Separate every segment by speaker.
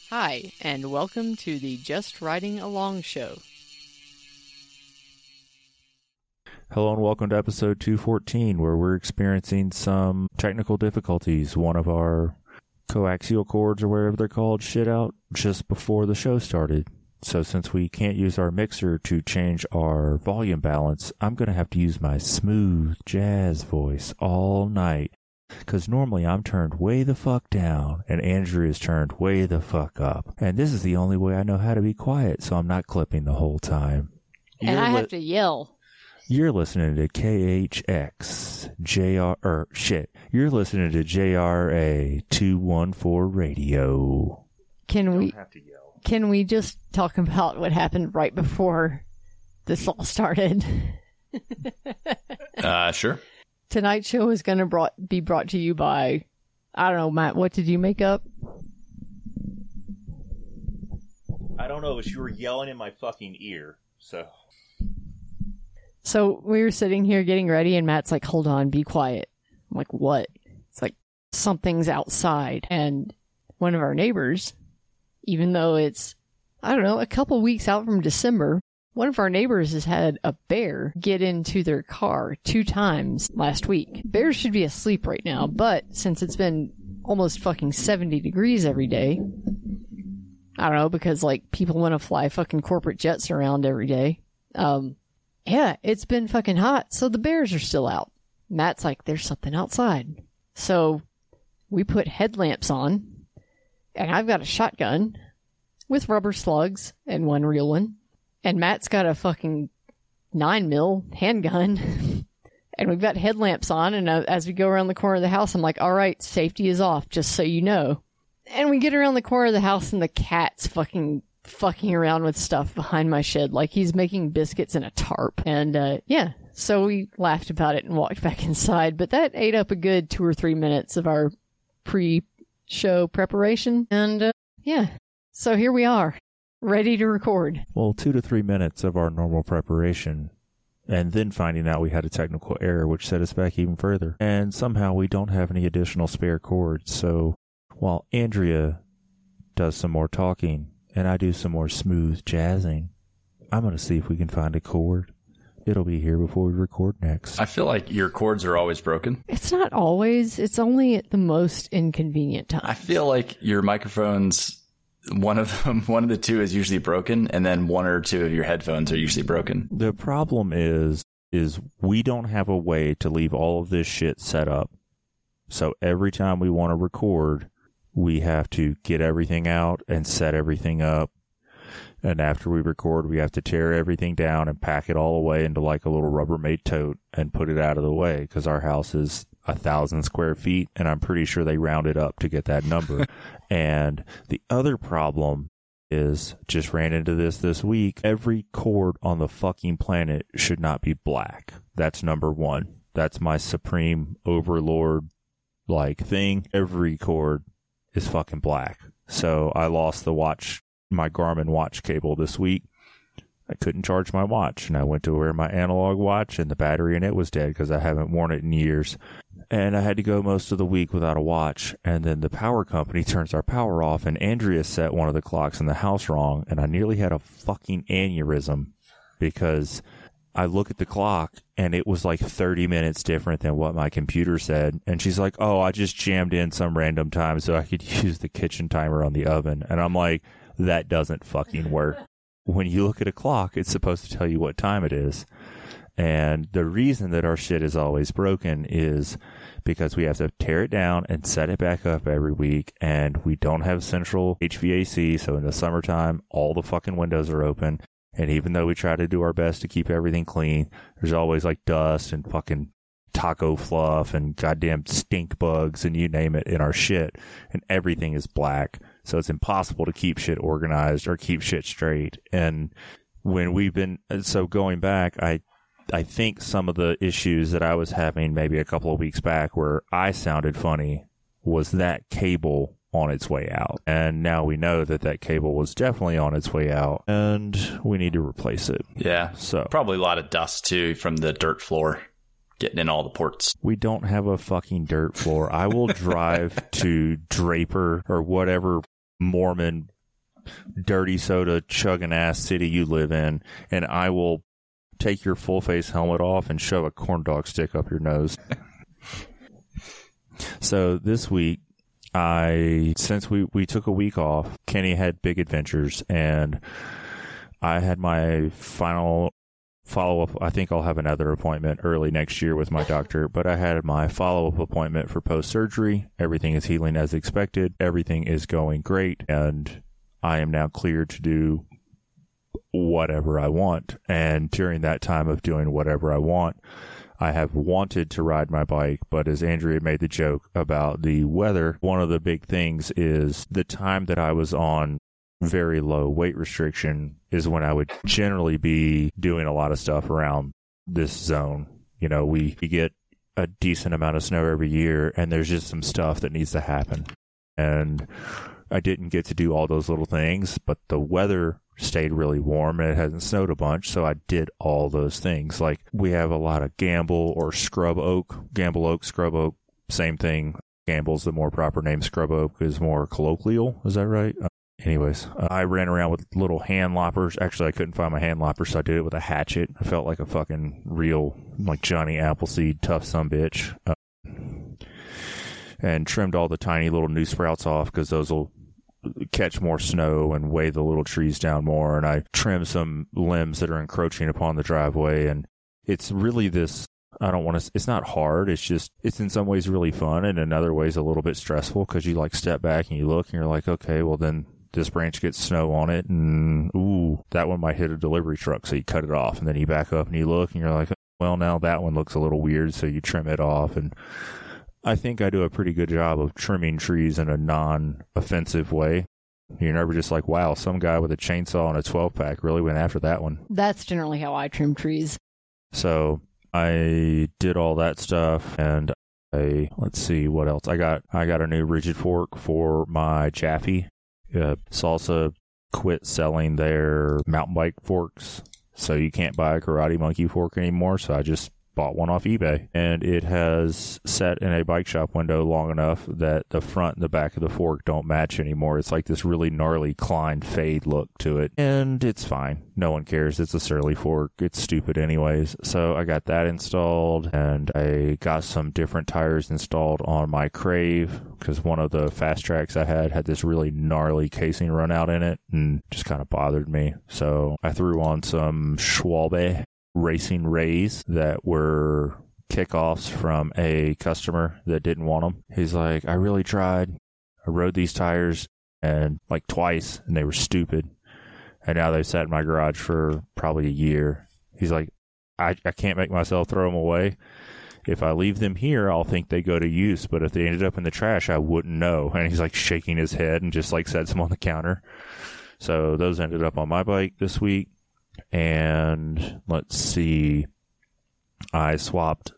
Speaker 1: Hi, and welcome to the Just Riding Along show.
Speaker 2: Hello and welcome to episode 214, where we're experiencing some technical difficulties. One of our coaxial cords, or whatever they're called, shit out just before the show started. So since we can't use our mixer to change our volume balance, I'm going to have to use my smooth jazz voice all night. Because normally I'm turned way the fuck down, and Andrew is turned way the fuck up. And this is the only way I know how to be quiet, so I'm not clipping the whole time.
Speaker 1: And I have to yell.
Speaker 2: You're listening to KHX You're listening to JRA 214 Radio.
Speaker 1: Can we just talk about what happened right before this all started?
Speaker 3: Sure.
Speaker 1: Tonight's show is going to be brought to you by, I don't know, Matt, what did you make up?
Speaker 2: I don't know, but you were yelling in my fucking ear, so...
Speaker 1: So we were sitting here getting ready, and Matt's like, hold on, be quiet. I'm like, what? It's like, something's outside. And one of our neighbors, even though it's, I don't know, a couple weeks out from December, one of our neighbors has had a bear get into their car 2 times last week. Bears should be asleep right now, but since it's been almost fucking 70 degrees every day, I don't know, because like people want to fly fucking corporate jets around every day. Yeah, it's been fucking hot, so the bears are still out. Matt's like, there's something outside. So we put headlamps on, and I've got a shotgun with rubber slugs and one real one. And Matt's got a fucking 9mm handgun. And we've got headlamps on, and as we go around the corner of the house, I'm like, all right, safety is off, just so you know. And we get around the corner of the house, and the cat's fucking around with stuff behind my shed, like he's making biscuits in a tarp. And yeah, so we laughed about it and walked back inside, but that ate up a good 2 or 3 minutes of our pre-show preparation. And yeah, so here we are, ready to record.
Speaker 2: Well, 2 to 3 minutes of our normal preparation, and then finding out we had a technical error, which set us back even further. And somehow we don't have any additional spare cords, so while Andrea does some more talking, and I do some more smooth jazzing, I'm going to see if we can find a chord. It'll be here before we record next.
Speaker 3: I feel like your cords are always broken.
Speaker 1: It's not always. It's only at the most inconvenient time.
Speaker 3: I feel like your microphones, one of the two is usually broken, and then 1 or 2 of your headphones are usually broken.
Speaker 2: The problem is we don't have a way to leave all of this shit set up. So every time we want to record, we have to get everything out and set everything up. And after we record, we have to tear everything down and pack it all away into like a little Rubbermaid tote and put it out of the way, because our house is 1,000 square feet, and I'm pretty sure they rounded up to get that number. And the other problem is, just ran into this week, every cord on the fucking planet should not be black. That's number 1. That's my supreme overlord like thing. Every cord is fucking black. So I lost my Garmin watch cable this week. I couldn't charge my watch, and I went to wear my analog watch, and the battery in it was dead because I haven't worn it in years. And I had to go most of the week without a watch. And then the power company turns our power off, and Andrea set one of the clocks in the house wrong, and I nearly had a fucking aneurysm because I look at the clock and it was like 30 minutes different than what my computer said. And she's like, oh, I just jammed in some random time so I could use the kitchen timer on the oven. And I'm like, that doesn't fucking work. When you look at a clock, it's supposed to tell you what time it is. And the reason that our shit is always broken is because we have to tear it down and set it back up every week. And we don't have central HVAC. So in the summertime, all the fucking windows are open. And even though we try to do our best to keep everything clean, there's always like dust and fucking taco fluff and goddamn stink bugs and you name it in our shit. And everything is black. So it's impossible to keep shit organized or keep shit straight. And when going back, I think some of the issues that I was having maybe a couple of weeks back where I sounded funny was that cable on its way out. And now we know that cable was definitely on its way out, and we need to replace it.
Speaker 3: Yeah.
Speaker 2: So
Speaker 3: probably a lot of dust too from the dirt floor getting in all the ports.
Speaker 2: We don't have a fucking dirt floor. I will drive to Draper or whatever Mormon dirty soda chugging ass city you live in, and I will take your full face helmet off and shove a corn dog stick up your nose. So this week, since we took a week off, Kenny had big adventures, and I had my final follow-up. I think I'll have another appointment early next year with my doctor, but I had my follow-up appointment for post-surgery. Everything is healing as expected. Everything is going great, and I am now cleared to do whatever I want. And during that time of doing whatever I want, I have wanted to ride my bike, but as Andrea made the joke about the weather, one of the big things is the time that I was on very low weight restriction is when I would generally be doing a lot of stuff around this zone. You know, we get a decent amount of snow every year, and there's just some stuff that needs to happen. And I didn't get to do all those little things, but the weather stayed really warm and it hasn't snowed a bunch, so I did all those things. Like, we have a lot of gamble or scrub oak, gamble oak, scrub oak, same thing. Gamble's the more proper name. Scrub oak is more colloquial. Is that right? Anyways, I ran around with little hand loppers. Actually, I couldn't find my hand lopper, so I did it with a hatchet. I felt like a fucking real, like, Johnny Appleseed tough sumbitch. And trimmed all the tiny little new sprouts off because those will catch more snow and weigh the little trees down more. And I trimmed some limbs that are encroaching upon the driveway. And it's really this, I don't want to, it's not hard. It's just, it's in some ways really fun, and in other ways a little bit stressful because you like step back and you look and you're like, okay, well then this branch gets snow on it, and ooh, that one might hit a delivery truck. So you cut it off, and then you back up and you look and you're like, well, now that one looks a little weird. So you trim it off. And I think I do a pretty good job of trimming trees in a non-offensive way. You're never just like, wow, some guy with a chainsaw and a 12-pack really went after that one.
Speaker 1: That's generally how I trim trees. So
Speaker 2: I did all that stuff, and let's see what else. I got a new rigid fork for my Chaffee. Salsa quit selling their mountain bike forks, so you can't buy a Karate Monkey fork anymore. So I just bought one off eBay, and it has sat in a bike shop window long enough that the front and the back of the fork don't match anymore. It's like this really gnarly Klein fade look to it, and it's fine. No one cares. It's a Surly fork. It's stupid anyways. So I got that installed, and I got some different tires installed on my Crave because one of the Fast Tracks I had this really gnarly casing run out in it and just kind of bothered me. So I threw on some Schwalbe Racing Rays that were kickoffs from a customer that didn't want them. He's like, I really tried. I rode these tires and like twice, and they were stupid. And now they've sat in my garage for probably a year. He's like, I can't make myself throw them away. If I leave them here, I'll think they go to use. But if they ended up in the trash, I wouldn't know. And he's like shaking his head and just like sets them on the counter. So those ended up on my bike this week. And let's see, I swapped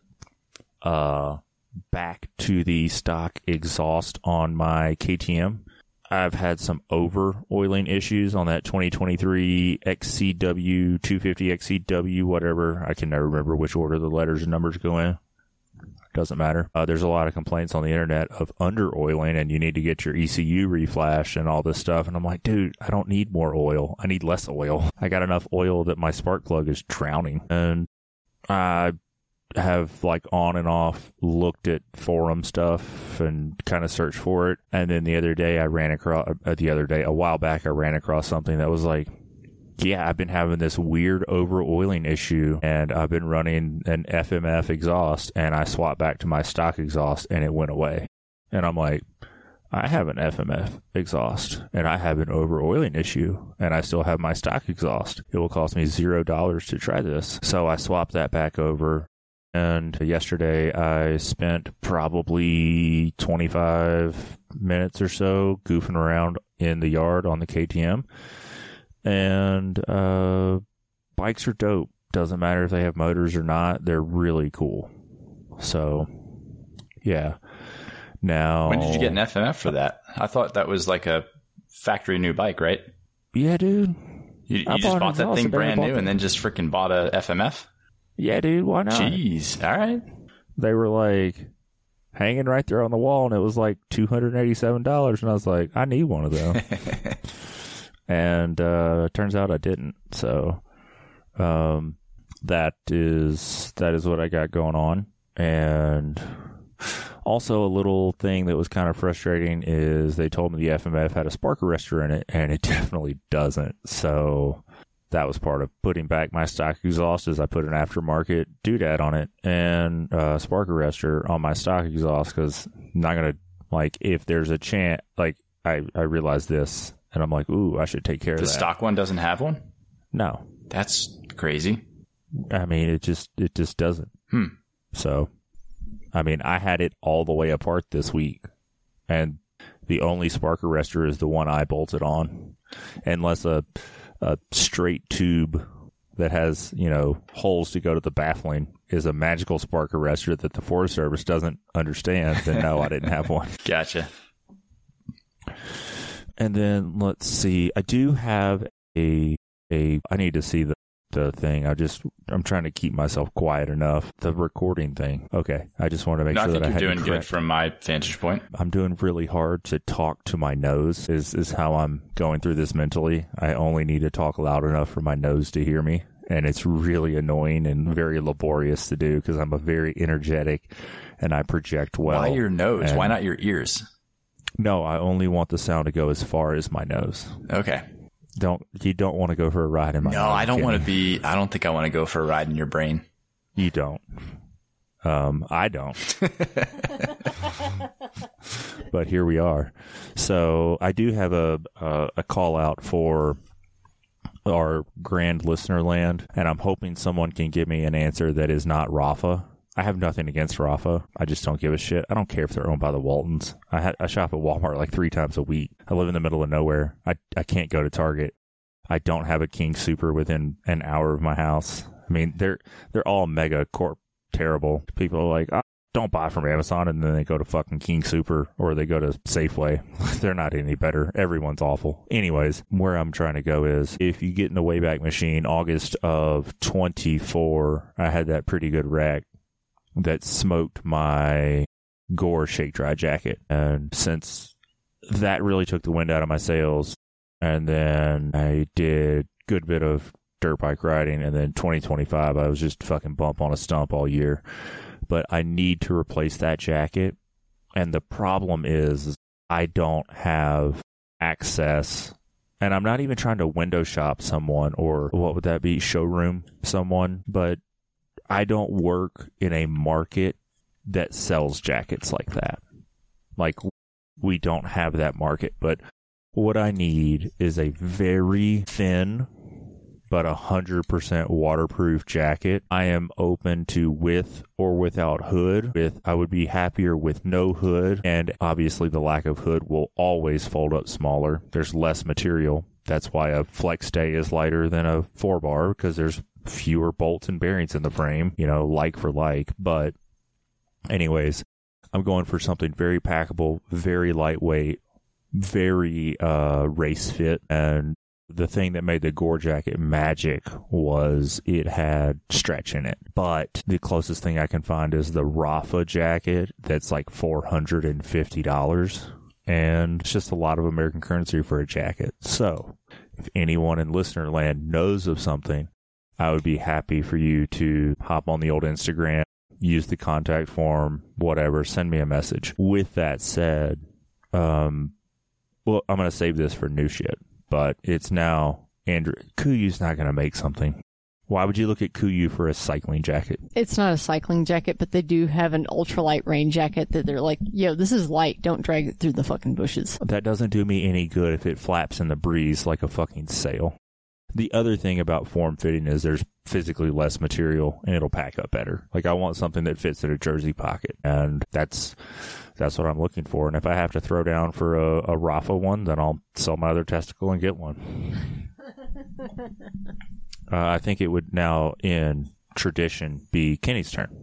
Speaker 2: back to the stock exhaust on my KTM. I've had some over oiling issues on that 2023 XCW 250 XCW, whatever. I can never remember which order the letters and numbers go in. Doesn't matter. There's a lot of complaints on the internet of under oiling, and you need to get your ECU reflashed and all this stuff. And I'm like, dude, I don't need more oil. I need less oil. I got enough oil that my spark plug is drowning. And I have like on and off looked at forum stuff and kind of searched for it. And then a while back, I ran across something that was like, yeah, I've been having this weird over-oiling issue, and I've been running an FMF exhaust, and I swapped back to my stock exhaust, and it went away. And I'm like, I have an FMF exhaust, and I have an over-oiling issue, and I still have my stock exhaust. It will cost me $0 to try this. So I swapped that back over, and yesterday I spent probably 25 minutes or so goofing around in the yard on the KTM. And bikes are dope. Doesn't matter if they have motors or not. They're really cool. So, yeah. Now,
Speaker 3: when did you get an FMF for that? I thought that was like a factory new bike, right?
Speaker 2: Yeah, dude.
Speaker 3: You just bought that thing brand new and then just freaking bought a FMF?
Speaker 2: Yeah, dude. Why not?
Speaker 3: Jeez. All right.
Speaker 2: They were like hanging right there on the wall, and it was like $287. And I was like, I need one of them. And turns out I didn't. So that is what I got going on. And also a little thing that was kind of frustrating is they told me the FMF had a spark arrestor in it, and it definitely doesn't. So that was part of putting back my stock exhaust, is I put an aftermarket doodad on it and spark arrestor on my stock exhaust, because I'm not going to, like, if there's a chance, like, I realized this, and I'm like, ooh, I should take care of that.
Speaker 3: The stock one doesn't have one?
Speaker 2: No.
Speaker 3: That's crazy.
Speaker 2: I mean, it just doesn't. So, I mean, I had it all the way apart this week, and the only spark arrestor is the one I bolted on, unless a straight tube that has, you know, holes to go to the baffling is a magical spark arrestor that the Forest Service doesn't understand, then no, I didn't have one.
Speaker 3: Gotcha.
Speaker 2: And then let's see, I do have I need to see the thing. I'm trying to keep myself quiet enough. The recording thing. Okay. I just want to make sure that I
Speaker 3: think
Speaker 2: had
Speaker 3: you're doing good from my vantage point.
Speaker 2: I'm doing really hard to talk to my nose is how I'm going through this mentally. I only need to talk loud enough for my nose to hear me. And it's really annoying and very laborious to do because I'm a very energetic and I project well.
Speaker 3: Why your nose? Why not your ears?
Speaker 2: No, I only want the sound to go as far as my nose.
Speaker 3: Okay.
Speaker 2: You don't want to go for a ride in my nose.
Speaker 3: No, I don't think I want to go for a ride in your brain.
Speaker 2: You don't. I don't. But here we are. So I do have a call out for our grand listener land, and I'm hoping someone can give me an answer that is not Rafa. I have nothing against Rafa. I just don't give a shit. I don't care if they're owned by the Waltons. I shop at Walmart like 3 times a week. I live in the middle of nowhere. I can't go to Target. I don't have a King Super within an hour of my house. I mean, they're all mega corp terrible. People are like, oh, don't buy from Amazon, and then they go to fucking King Super or they go to Safeway. They're not any better. Everyone's awful. Anyways, where I'm trying to go is if you get in the Wayback Machine, August of 24, I had that pretty good wreck that smoked my Gore Shake Dry jacket. And since that really took the wind out of my sails, and then I did a good bit of dirt bike riding, and then 2025, I was just fucking bump on a stump all year. But I need to replace that jacket. And the problem is I don't have access, and I'm not even trying to window shop someone, or what would that be, showroom someone, but I don't work in a market that sells jackets like that. Like, we don't have that market. But what I need is a very thin but 100% waterproof jacket. I am open to with or without hood. I would be happier with no hood, and obviously the lack of hood will always fold up smaller. There's less material. That's why a flex stay is lighter than a 4-bar, because there's fewer bolts and bearings in the frame, you know, like for like. But anyways, I'm going for something very packable, very lightweight, very race fit. And the thing that made the Gore jacket magic was it had stretch in it. But the closest thing I can find is the Rafa jacket that's like $450. And it's just a lot of American currency for a jacket. So if anyone in listener land knows of something, I would be happy for you to hop on the old Instagram, use the contact form, whatever, send me a message. With that said, well, I'm going to save this for new shit, but it's now Andrew. Kuyu's not going to make something. Why would you look at Kuyu for a cycling jacket?
Speaker 1: It's not a cycling jacket, but they do have an ultralight rain jacket that they're like, yo, this is light. Don't drag it through the fucking bushes.
Speaker 2: That doesn't do me any good if it flaps in the breeze like a fucking sail. The other thing about form fitting is there's physically less material and it'll pack up better. Like, I want something that fits in a jersey pocket, and that's what I'm looking for. And if I have to throw down for a Rafa one, then I'll sell my other testicle and get one. I think it would now, in tradition, be Kenny's turn.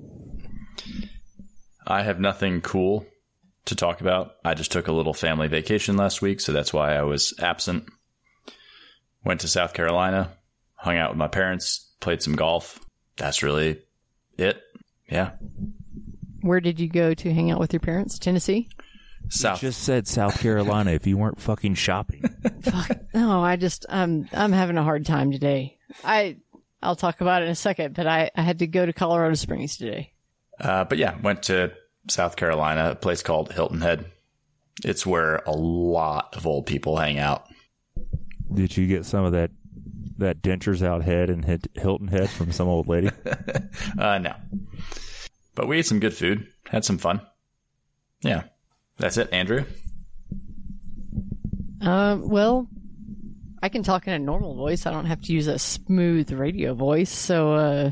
Speaker 3: I have nothing cool to talk about. I just took a little family vacation last week, so that's why I was absent. Went to South Carolina, hung out with my parents, played some golf. That's really it. Yeah.
Speaker 1: Where did you go to hang out with your parents? Tennessee?
Speaker 3: South.
Speaker 2: You just said South Carolina if you weren't fucking shopping.
Speaker 1: Fuck. No, I'm having a hard time today. I'll talk about it in a second, but I had to go to Colorado Springs today.
Speaker 3: But yeah, went to South Carolina, a place called Hilton Head. It's where a lot of old people hang out.
Speaker 2: Did you get some of that dentures out head and Hilton Head from some old lady?
Speaker 3: No. But we ate some good food, had some fun. Yeah. That's it, Andrew.
Speaker 1: Well, I can talk in a normal voice. I don't have to use a smooth radio voice. So,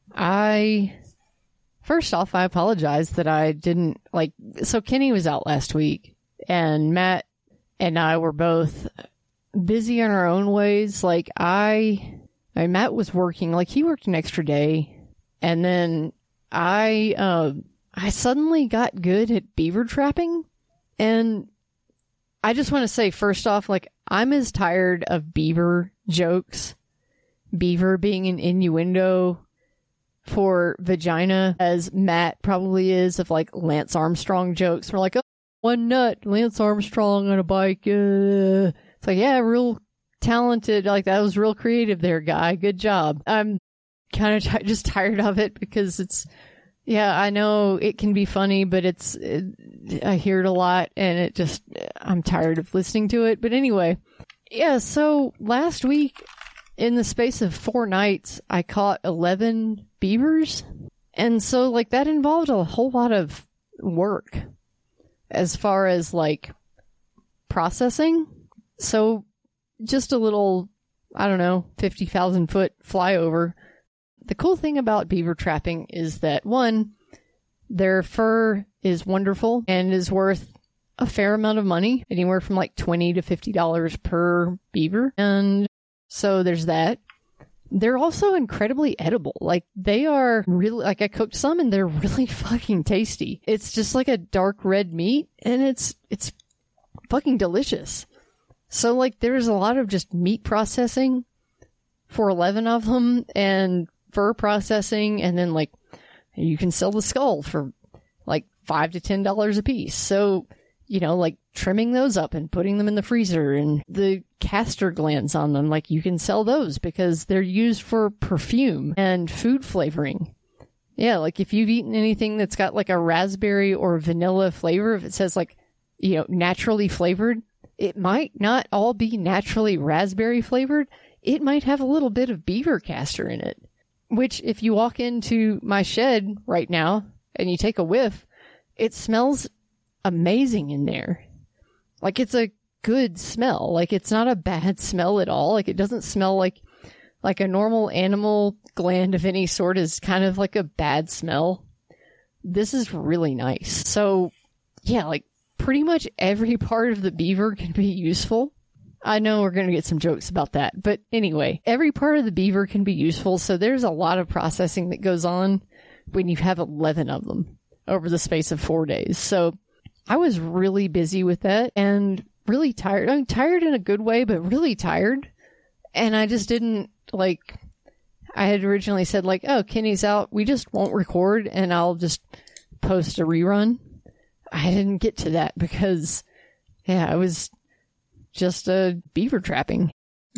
Speaker 1: first off, I apologize that I didn't so Kenny was out last week and Matt and I were both busy in our own ways. Matt was working, he worked an extra day, and then I suddenly got good at beaver trapping. And I just want to say, first off, I'm as tired of beaver jokes, beaver being an innuendo for vagina, as Matt probably is of Lance Armstrong jokes. We're oh, one nut, Lance Armstrong on a bike. It's yeah, real talented. That was real creative there, guy. Good job. I'm kind of just tired of it because it's, yeah, I know it can be funny, but I hear it a lot and I'm tired of listening to it. But anyway, yeah, so last week in the space of 4 nights, I caught 11 beavers. And so that involved a whole lot of work as far as processing. So just a little, 50,000 foot flyover. The cool thing about beaver trapping is that, one, their fur is wonderful and is worth a fair amount of money, anywhere from $20 to $50 per beaver. And so there's that. They're also incredibly edible. They are really, I cooked some and they're really fucking tasty. It's just a dark red meat and it's fucking delicious. So there's a lot of just meat processing for 11 of them and fur processing, and then you can sell the skull for $5 to $10 a piece. So, trimming those up and putting them in the freezer, and the castor glands on them, you can sell those because they're used for perfume and food flavoring. Yeah, if you've eaten anything that's got a raspberry or vanilla flavor, if it says naturally flavored, it might not all be naturally raspberry flavored. It might have a little bit of beaver castor in it. Which, if you walk into my shed right now and you take a whiff, it smells amazing in there. It's a good smell. It's not a bad smell at all. It doesn't smell like a normal animal gland of any sort is kind of a bad smell. This is really nice. So, yeah, pretty much every part of the beaver can be useful. I know we're going to get some jokes about that. But anyway, every part of the beaver can be useful. So there's a lot of processing that goes on when you have 11 of them over the space of 4 days. So I was really busy with that and really tired. I'm tired in a good way, but really tired. And I just didn't I had originally said oh, Kenny's out. We just won't record and I'll just post a rerun. I didn't get to that because, yeah, I was just beaver trapping.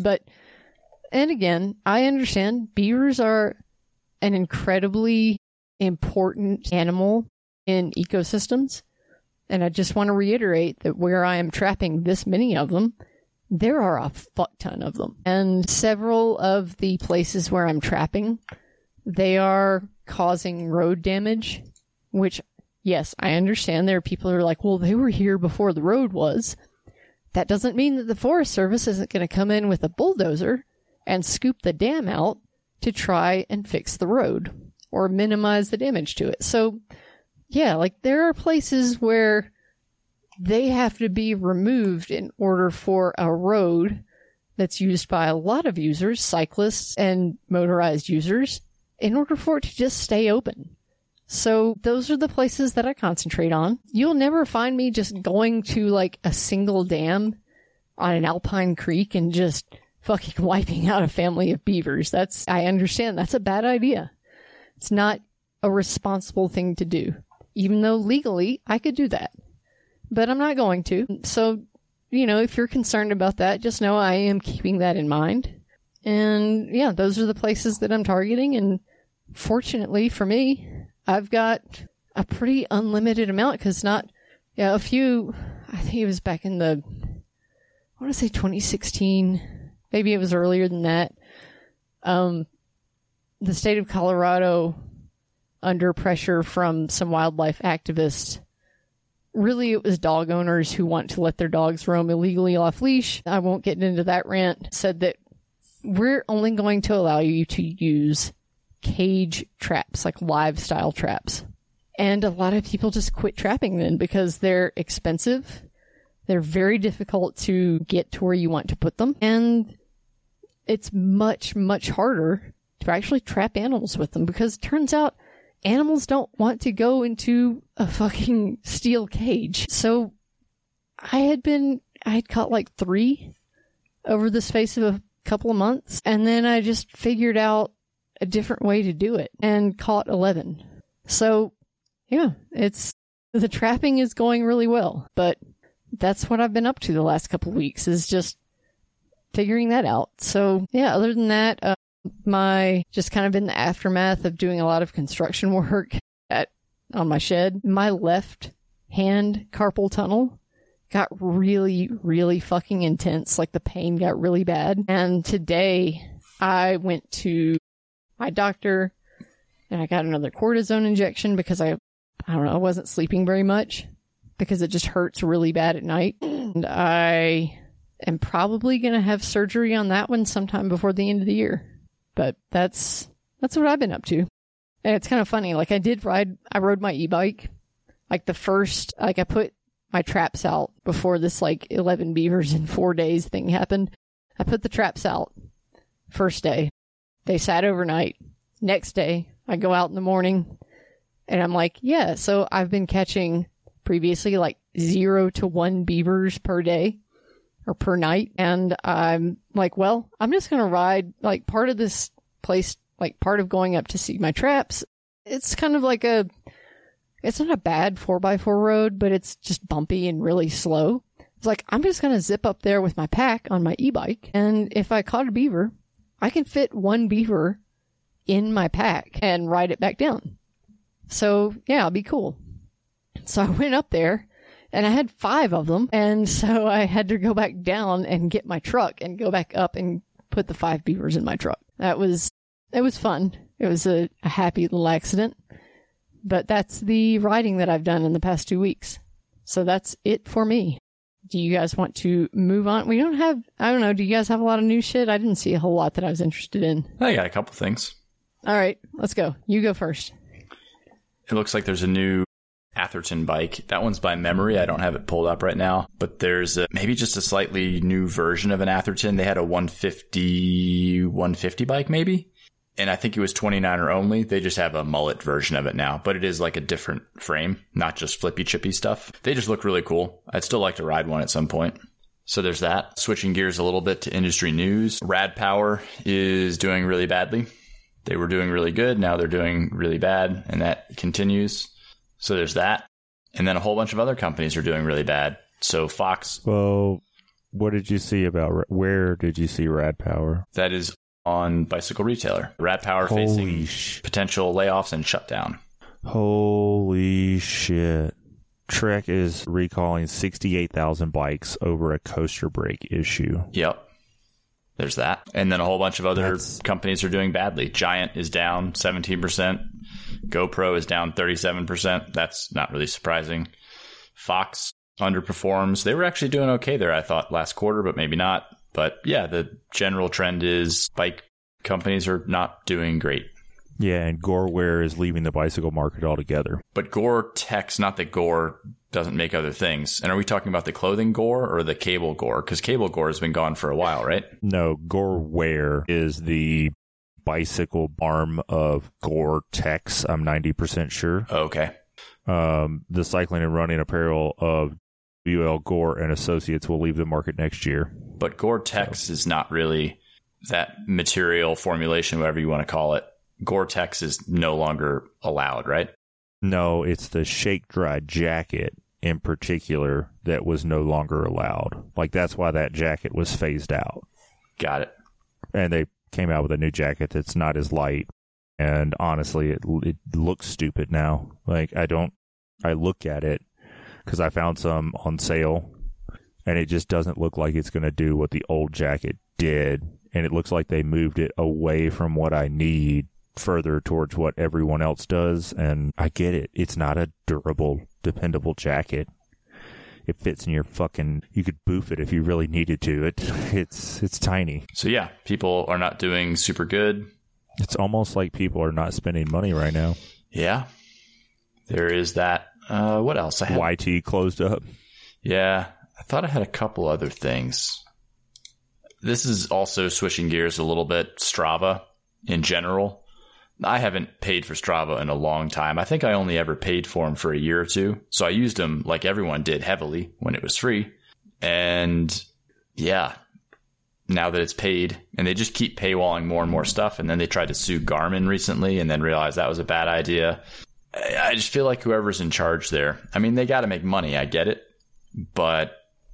Speaker 1: And again, I understand beavers are an incredibly important animal in ecosystems. And I just want to reiterate that where I am trapping this many of them, there are a fuck ton of them. And several of the places where I'm trapping, they are causing road damage, which, yes, I understand there are people who are well, they were here before the road was. That doesn't mean that the Forest Service isn't going to come in with a bulldozer and scoop the dam out to try and fix the road or minimize the damage to it. So, yeah, there are places where they have to be removed in order for a road that's used by a lot of users, cyclists and motorized users, in order for it to just stay open. So those are the places that I concentrate on. You'll never find me just going to a single dam on an alpine creek and just fucking wiping out a family of beavers. I understand that's a bad idea. It's not a responsible thing to do, even though legally I could do that. but I'm not going to. So, if you're concerned about that, just know I am keeping that in mind. And yeah, those are the places that I'm targeting. And fortunately for me, I've got a pretty unlimited amount because I think it was back in I want to say 2016. Maybe it was earlier than that. The state of Colorado, under pressure from some wildlife activists, really it was dog owners who want to let their dogs roam illegally off leash. I won't get into that rant. Said that we're only going to allow you to use cage traps, like live style traps. And a lot of people just quit trapping then because they're expensive. They're very difficult to get to where you want to put them. And it's much, much harder to actually trap animals with them because it turns out animals don't want to go into a fucking steel cage. So I had caught like 3 over the space of a couple of months. And then I just figured out a different way to do it and caught 11. So yeah, the trapping is going really well, but that's what I've been up to the last couple of weeks is just figuring that out. So yeah, other than that, just kind of in the aftermath of doing a lot of construction work on my shed, my left hand carpal tunnel got really, really fucking intense. Like the pain got really bad. And today I went to my doctor and I got another cortisone injection because I don't know, I wasn't sleeping very much because it just hurts really bad at night. And I am probably going to have surgery on that one sometime before the end of the year. But that's what I've been up to. And it's kind of funny. Like I rode my e-bike. Like I put my traps out before this 11 beavers in 4 days thing happened. I put the traps out first day. They sat overnight. Next day, I go out in the morning and I'm like, yeah, so I've been catching previously 0 to 1 beavers per day. Or per night. And I'm like, well, I'm just going to ride part of this place, part of going up to see my traps. It's kind of it's not a bad 4x4 road, but it's just bumpy and really slow. It's I'm just going to zip up there with my pack on my e-bike. And if I caught a beaver, I can fit 1 beaver in my pack and ride it back down. So yeah, it'll be cool. So I went up there. And I had 5 of them. And so I had to go back down and get my truck and go back up and put the 5 beavers in my truck. It was fun. It was a happy little accident. But that's the riding that I've done in the past 2 weeks. So that's it for me. Do you guys want to move on? I don't know. Do you guys have a lot of new shit? I didn't see a whole lot that I was interested in.
Speaker 3: I got a couple things.
Speaker 1: All right, let's go. You go first.
Speaker 3: It looks like there's a new Atherton bike. That one's by memory. I don't have it pulled up right now, but there's maybe just a slightly new version of an Atherton. They had a 150 bike maybe, and I think it was 29er only. They just have a mullet version of it now, but it is a different frame, not just flippy chippy stuff. They just look really cool. I'd still like to ride one at some point. So there's that. Switching gears a little bit to industry news. Rad Power is doing really badly. They were doing really good. Now they're doing really bad, and that continues. So there's that. And then a whole bunch of other companies are doing really bad. So Fox.
Speaker 2: Well, what did you see where did you see Rad Power?
Speaker 3: That is on Bicycle Retailer. Rad Power facing potential layoffs and shutdown.
Speaker 2: Holy shit. Trek is recalling 68,000 bikes over a coaster brake issue.
Speaker 3: Yep. There's that. And then a whole bunch of other companies are doing badly. Giant is down 17%. GoPro is down 37%. That's not really surprising. Fox underperforms. They were actually doing okay there, I thought, last quarter, but maybe not. But yeah, the general trend is bike companies are not doing great.
Speaker 2: Yeah, and Gore-Wear is leaving the bicycle market altogether.
Speaker 3: But Gore-Tex, not that Gore doesn't make other things. And are we talking about the clothing Gore or the cable Gore? Because cable Gore has been gone for a while, right?
Speaker 2: No, Gore-Wear is the bicycle arm of Gore-Tex, I'm 90% sure.
Speaker 3: Oh, okay.
Speaker 2: The cycling and running apparel of WL Gore and Associates will leave the market next year.
Speaker 3: But Gore-Tex is not really that material formulation, whatever you want to call it. Gore-Tex is no longer allowed, right?
Speaker 2: No, it's the shake dry jacket in particular that was no longer allowed. Like, that's why that jacket was phased out.
Speaker 3: Got it.
Speaker 2: And they came out with a new jacket that's not as light. And honestly, it looks stupid now. Like, I look at it because I found some on sale, and it just doesn't look like it's going to do what the old jacket did. And it looks like they moved it away from what I need further towards what everyone else does. And I get it. It's not a durable, dependable jacket. It fits in your you could boof it if you really needed to. It's tiny.
Speaker 3: So yeah, people are not doing super good.
Speaker 2: It's almost like people are not spending money right now.
Speaker 3: Yeah, there is that. What else?
Speaker 2: YT closed up.
Speaker 3: Yeah, I thought I had a couple other things. This is also switching gears a little bit. Strava in general. I haven't paid for Strava in a long time. I think I only ever paid for them for a year or two. So I used them like everyone did heavily when it was free. And yeah, now that it's paid, and they just keep paywalling more and more stuff. And then they tried to sue Garmin recently and then realized that was a bad idea. I just feel like whoever's in charge there, I mean, they got to make money. I get it. But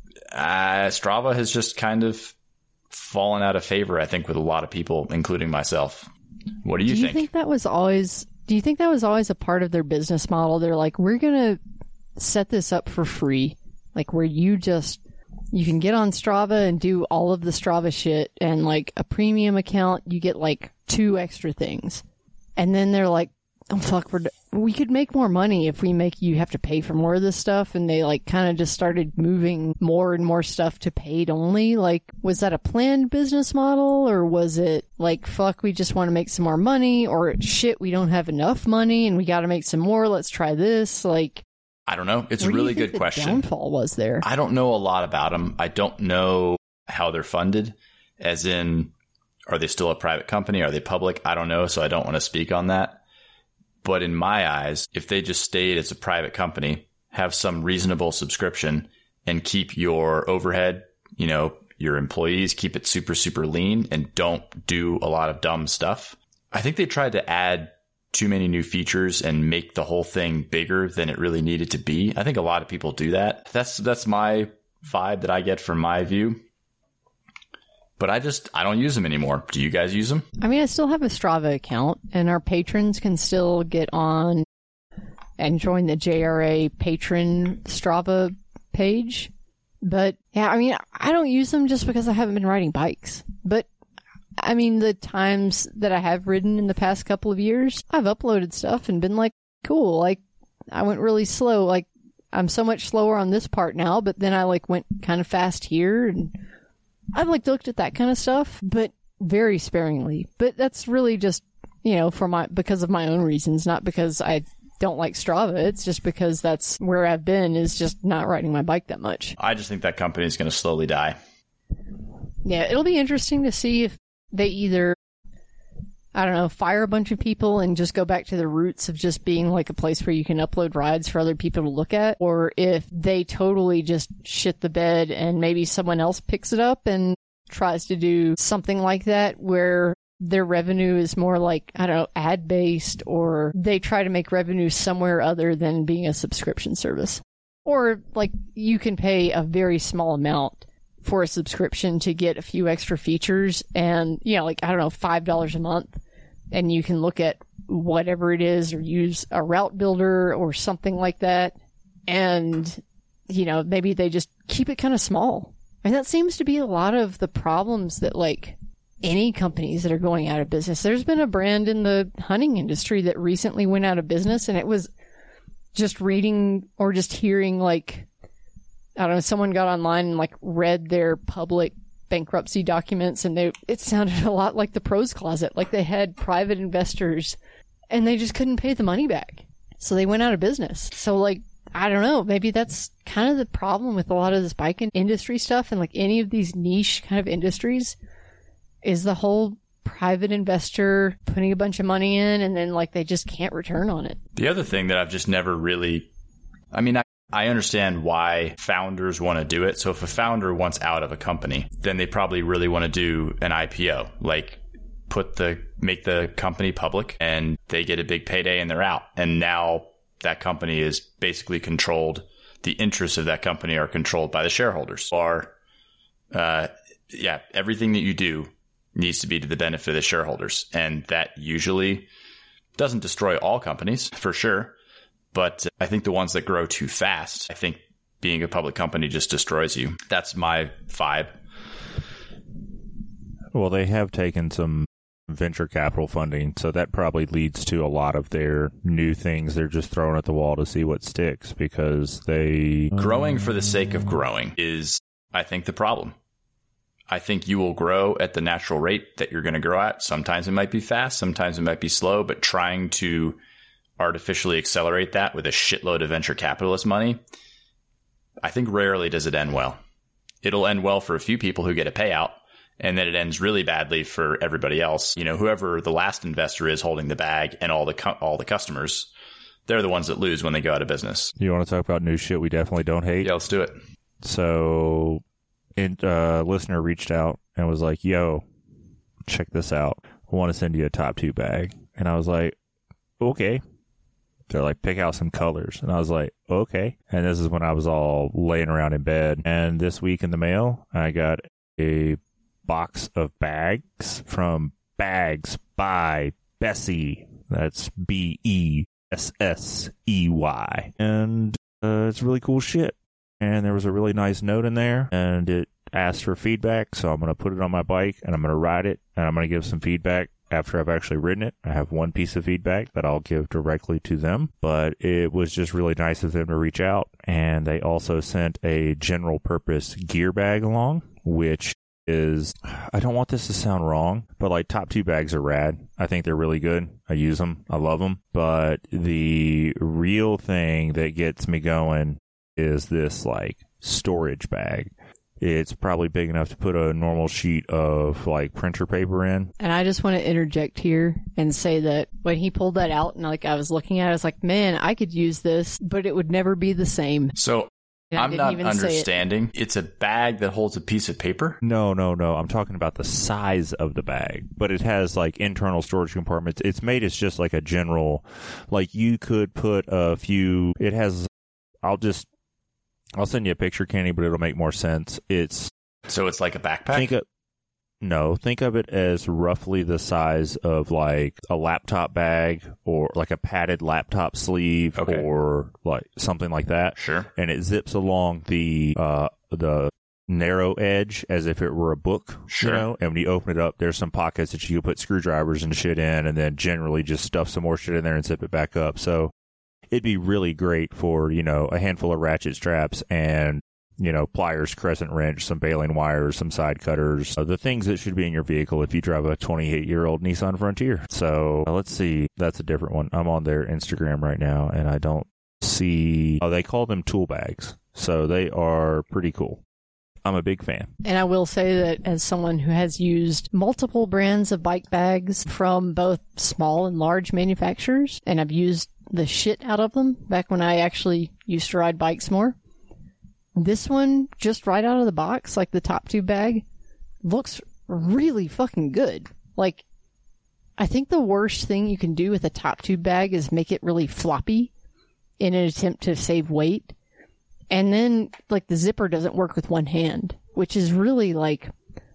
Speaker 3: Strava has just kind of fallen out of favor, I think, with a lot of people, including myself. What do you think?
Speaker 1: Do you think that was always a part of their business model? They're like, we're going to set this up for free. Like, where you can get on Strava and do all of the Strava shit, and like a premium account, you get like 2 extra things. And then they're like, oh fuck, we could make more money if we make you have to pay for more of this stuff. And they like kind of just started moving more and more stuff to paid only. Like, was that a planned business model, or was it like, fuck, we just want to make some more money, or shit, we don't have enough money and we got to make some more, let's try this? Like,
Speaker 3: I don't know. It's a really good question.
Speaker 1: What downfall was there?
Speaker 3: I don't know a lot about them. I don't know how they're funded, as in, are they still a private company? Are they public? I don't know. So I don't want to speak on that. But in my eyes, if they just stayed as a private company, have some reasonable subscription, and keep your overhead, your employees, keep it super, super lean, and don't do a lot of dumb stuff. I think they tried to add too many new features and make the whole thing bigger than it really needed to be. I think a lot of people do that. That's my vibe that I get from my view. But I don't use them anymore. Do you guys use them?
Speaker 1: I mean, I still have a Strava account, and our patrons can still get on and join the JRA patron Strava page. But yeah, I mean, I don't use them just because I haven't been riding bikes. But I mean, the times that I have ridden in the past couple of years, I've uploaded stuff and been like, cool, like I went really slow. Like, I'm so much slower on this part now, but then I like went kind of fast here, and I've like looked at that kind of stuff, but very sparingly. But that's really just, because of my own reasons, not because I don't like Strava. It's just because that's where I've been, is just not riding my bike that much.
Speaker 3: I just think that company is going to slowly die.
Speaker 1: Yeah, it'll be interesting to see if they either, I don't know, fire a bunch of people and just go back to the roots of just being like a place where you can upload rides for other people to look at, or if they totally just shit the bed and maybe someone else picks it up and tries to do something like that where their revenue is more like, I don't know, ad-based, or they try to make revenue somewhere other than being a subscription service. Or like you can pay a very small amount for a subscription to get a few extra features, and like, I don't know, $5 a month, and you can look at whatever it is, or use a route builder or something like that. And maybe they just keep it kind of small. And that seems to be a lot of the problems that like any companies that are going out of business. There's been a brand in the hunting industry that recently went out of business, and it was just reading or just hearing like, I don't know, someone got online and like read their public bankruptcy documents, and it sounded a lot like the Pros Closet. Like they had private investors and they just couldn't pay the money back. So they went out of business. So like, I don't know, maybe that's kind of the problem with a lot of this bike industry stuff, and like any of these niche kind of industries, is the whole private investor putting a bunch of money in and then like they just can't return on it.
Speaker 3: The other thing that I've just never really, I understand why founders want to do it. So if a founder wants out of a company, then they probably really want to do an IPO, like make the company public, and they get a big payday and they're out. And now that company is basically controlled. the interests of that company are controlled by the shareholders. Everything that you do needs to be to the benefit of the shareholders. And that usually doesn't destroy all companies, for sure. But I think the ones that grow too fast, I think being a public company just destroys you. That's my vibe.
Speaker 2: Well, they have taken some venture capital funding, so that probably leads to a lot of their new things they're just throwing at the wall to see what sticks, because they...
Speaker 3: Growing for the sake of growing is, I think, the problem. I think you will grow at the natural rate that you're going to grow at. Sometimes it might be fast, sometimes it might be slow, but trying to artificially accelerate that with a shitload of venture capitalist money, I think rarely does it end well. It'll end well for a few people who get a payout, and then it ends really badly for everybody else. You know, whoever the last investor is holding the bag and all the customers, they're the ones that lose when they go out of business.
Speaker 2: You want to talk about new shit we definitely don't hate?
Speaker 3: Yeah, let's do it.
Speaker 2: So, a listener reached out and was like, yo, check this out. I want to send you a top 2 bag. And I was like, okay. They're like, pick out some colors. And I was like, okay. And this is when I was all laying around in bed. And this week in the mail, I got a box of bags from Bags by Bessey. That's Bessey. And it's really cool shit. And there was a really nice note in there, and it asked for feedback. So I'm going to put it on my bike, and I'm going to ride it, and I'm going to give some feedback after I've actually ridden it. I have one piece of feedback that I'll give directly to them, but it was just really nice of them to reach out. And they also sent a general purpose gear bag along, which is, I don't want this to sound wrong, but like top 2 bags are rad. I think they're really good. I use them. I love them. But the real thing that gets me going is this like storage bag. It's probably big enough to put a normal sheet of like printer paper in.
Speaker 1: And I just want to interject here and say that when he pulled that out and like I was looking at it, I was like, man, I could use this, but it would never be the same.
Speaker 3: So I'm not understanding. It's a bag that holds a piece of paper?
Speaker 2: No. I'm talking about the size of the bag, but it has like internal storage compartments. It's made as just like a general, like you could put a few, it has, I'll send you a picture, Kenny, but it'll make more sense.
Speaker 3: So it's like a backpack?
Speaker 2: Think of it as roughly the size of like a laptop bag or like a padded laptop sleeve, okay, or like something like that.
Speaker 3: Sure.
Speaker 2: And it zips along the narrow edge as if it were a book.
Speaker 3: Sure.
Speaker 2: You know? And when you open it up, there's some pockets that you can put screwdrivers and shit in, and then generally just stuff some more shit in there and zip it back up. So it'd be really great for, you know, a handful of ratchet straps and, you know, pliers, crescent wrench, some baling wires, some side cutters, the things that should be in your vehicle if you drive a 28-year-old Nissan Frontier. So let's see. That's a different one. I'm on their Instagram right now, and I don't see... Oh, they call them tool bags. So they are pretty cool. I'm a big fan.
Speaker 1: And I will say that as someone who has used multiple brands of bike bags from both small and large manufacturers, and I've used the shit out of them back when I actually used to ride bikes more, this one, just right out of the box, like the top 2 bag, looks really fucking good. Like, I think the worst thing you can do with a top 2 bag is make it really floppy in an attempt to save weight. And then, like, the zipper doesn't work with one hand, which is really, like,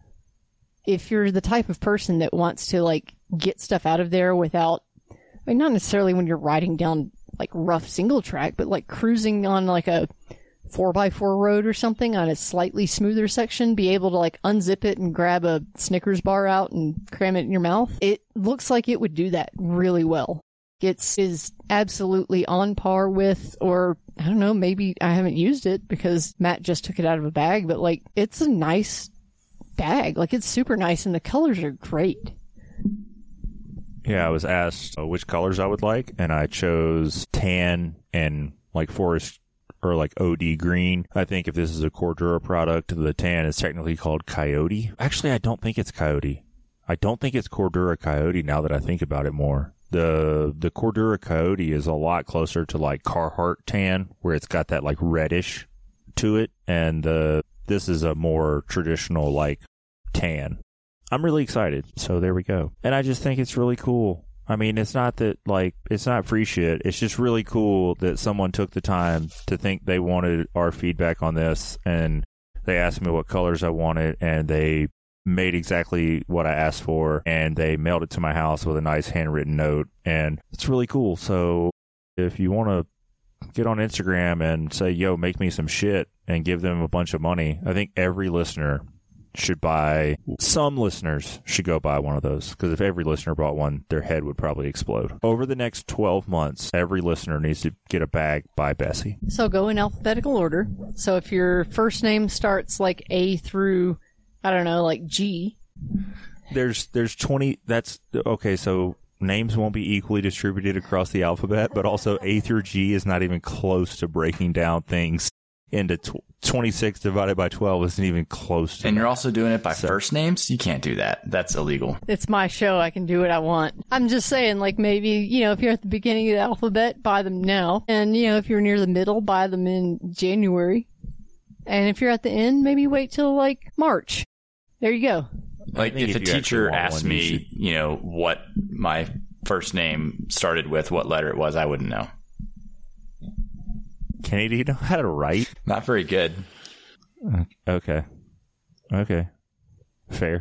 Speaker 1: if you're the type of person that wants to, like, get stuff out of there without, I mean, not necessarily when you're riding down, like, rough single track, but, like, cruising on, like, a 4x4 road or something on a slightly smoother section, be able to, like, unzip it and grab a Snickers bar out and cram it in your mouth. It looks like it would do that really well. Is absolutely on par with, or I don't know, maybe I haven't used it because Matt just took it out of a bag, but like, it's a nice bag. Like, it's super nice and the colors are great.
Speaker 2: Yeah, I was asked which colors I would like, and I chose tan and like forest or like OD green. I think if this is a Cordura product, the tan is technically called Coyote. Actually, I don't think it's Coyote. I don't think it's Cordura Coyote now that I think about it more. The Cordura Coyote is a lot closer to like Carhartt tan, where it's got that like reddish to it, and this is a more traditional like tan. I'm really excited. So there we go. And I just think it's really cool. I mean, it's not that, like, it's not free shit. It's just really cool that someone took the time to think they wanted our feedback on this, and they asked me what colors I wanted, and they made exactly what I asked for, and they mailed it to my house with a nice handwritten note, and it's really cool. So if you want to get on Instagram and say, yo, make me some shit, and give them a bunch of money, I think every listener should buy, some listeners should go buy one of those, because if every listener bought one, their head would probably explode. Over the next 12 months, every listener needs to get a bag by Bessie.
Speaker 1: So go in alphabetical order. So if your first name starts like A through, I don't know, like G.
Speaker 2: There's 20, that's, okay, so names won't be equally distributed across the alphabet, but also A through G is not even close to breaking down things into 26 divided by 12 isn't even close to
Speaker 3: And
Speaker 2: that.
Speaker 3: you're also doing it by first names? You can't do that. That's illegal.
Speaker 1: It's my show. I can do what I want. I'm just saying, like, maybe, you know, if you're at the beginning of the alphabet, buy them now. And, you know, if you're near the middle, buy them in January. And if you're at the end, maybe wait till, like, March. There you go.
Speaker 3: Like, if a teacher asked me, you know, what my first name started with, what letter it was, I wouldn't know.
Speaker 2: Kenny, do you know how to write?
Speaker 3: Not very good.
Speaker 2: Okay. Fair.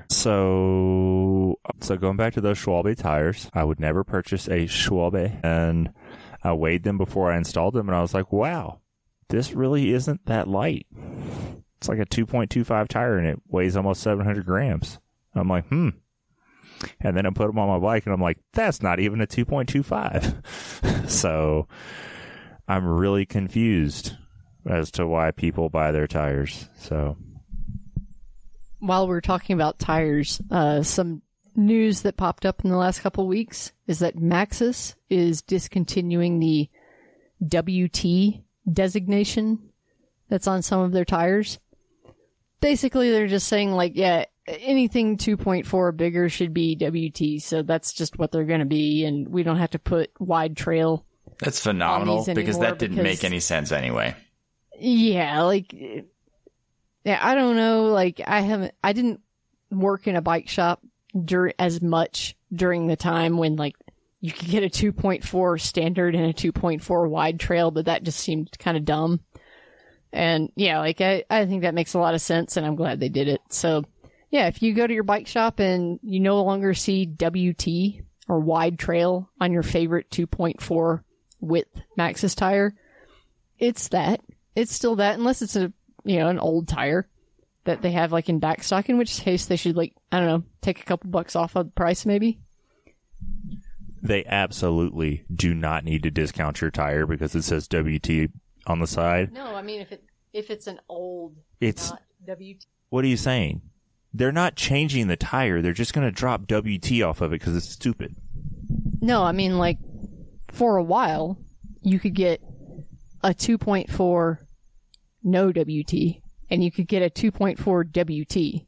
Speaker 2: So going back to those Schwalbe tires, I would never purchase a Schwalbe, and I weighed them before I installed them, and I was like, wow, this really isn't that light. It's like a 2.25 tire, and it weighs almost 700 grams. I'm like, And then I put them on my bike, and I'm like, that's not even a 2.25. So I'm really confused as to why people buy their tires. So
Speaker 1: while we're talking about tires, some news that popped up in the last couple of weeks is that Maxxis is discontinuing the WT designation that's on some of their tires. Basically, they're just saying, like, yeah, anything 2.4 or bigger should be WT, so that's just what they're going to be, and we don't have to put wide trail.
Speaker 3: That's phenomenal, because that didn't make any sense anyway.
Speaker 1: Yeah, like, yeah, I don't know, like, I didn't work in a bike shop as much during the time when, like, you could get a 2.4 standard and a 2.4 wide trail, but that just seemed kind of dumb. And yeah, like, I think that makes a lot of sense, and I'm glad they did it. So yeah, if you go to your bike shop and you no longer see WT or wide trail on your favorite 2.4 width Maxxis tire, it's that. It's still that, unless it's an old tire that they have, like, in back stock, in which case they should, like, I don't know, take a couple bucks off of the price maybe.
Speaker 2: They absolutely do not need to discount your tire because it says WT on the side.
Speaker 1: No, I mean, if it's an old,
Speaker 2: it's
Speaker 1: not WT.
Speaker 2: What are you saying? They're not changing the tire. They're just going to drop WT off of it because it's stupid.
Speaker 1: No, I mean, like, for a while, you could get a 2.4 no WT, and you could get a 2.4 WT.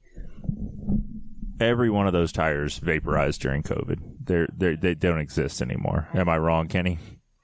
Speaker 2: Every one of those tires vaporized during COVID. They don't exist anymore. Am I wrong, Kenny?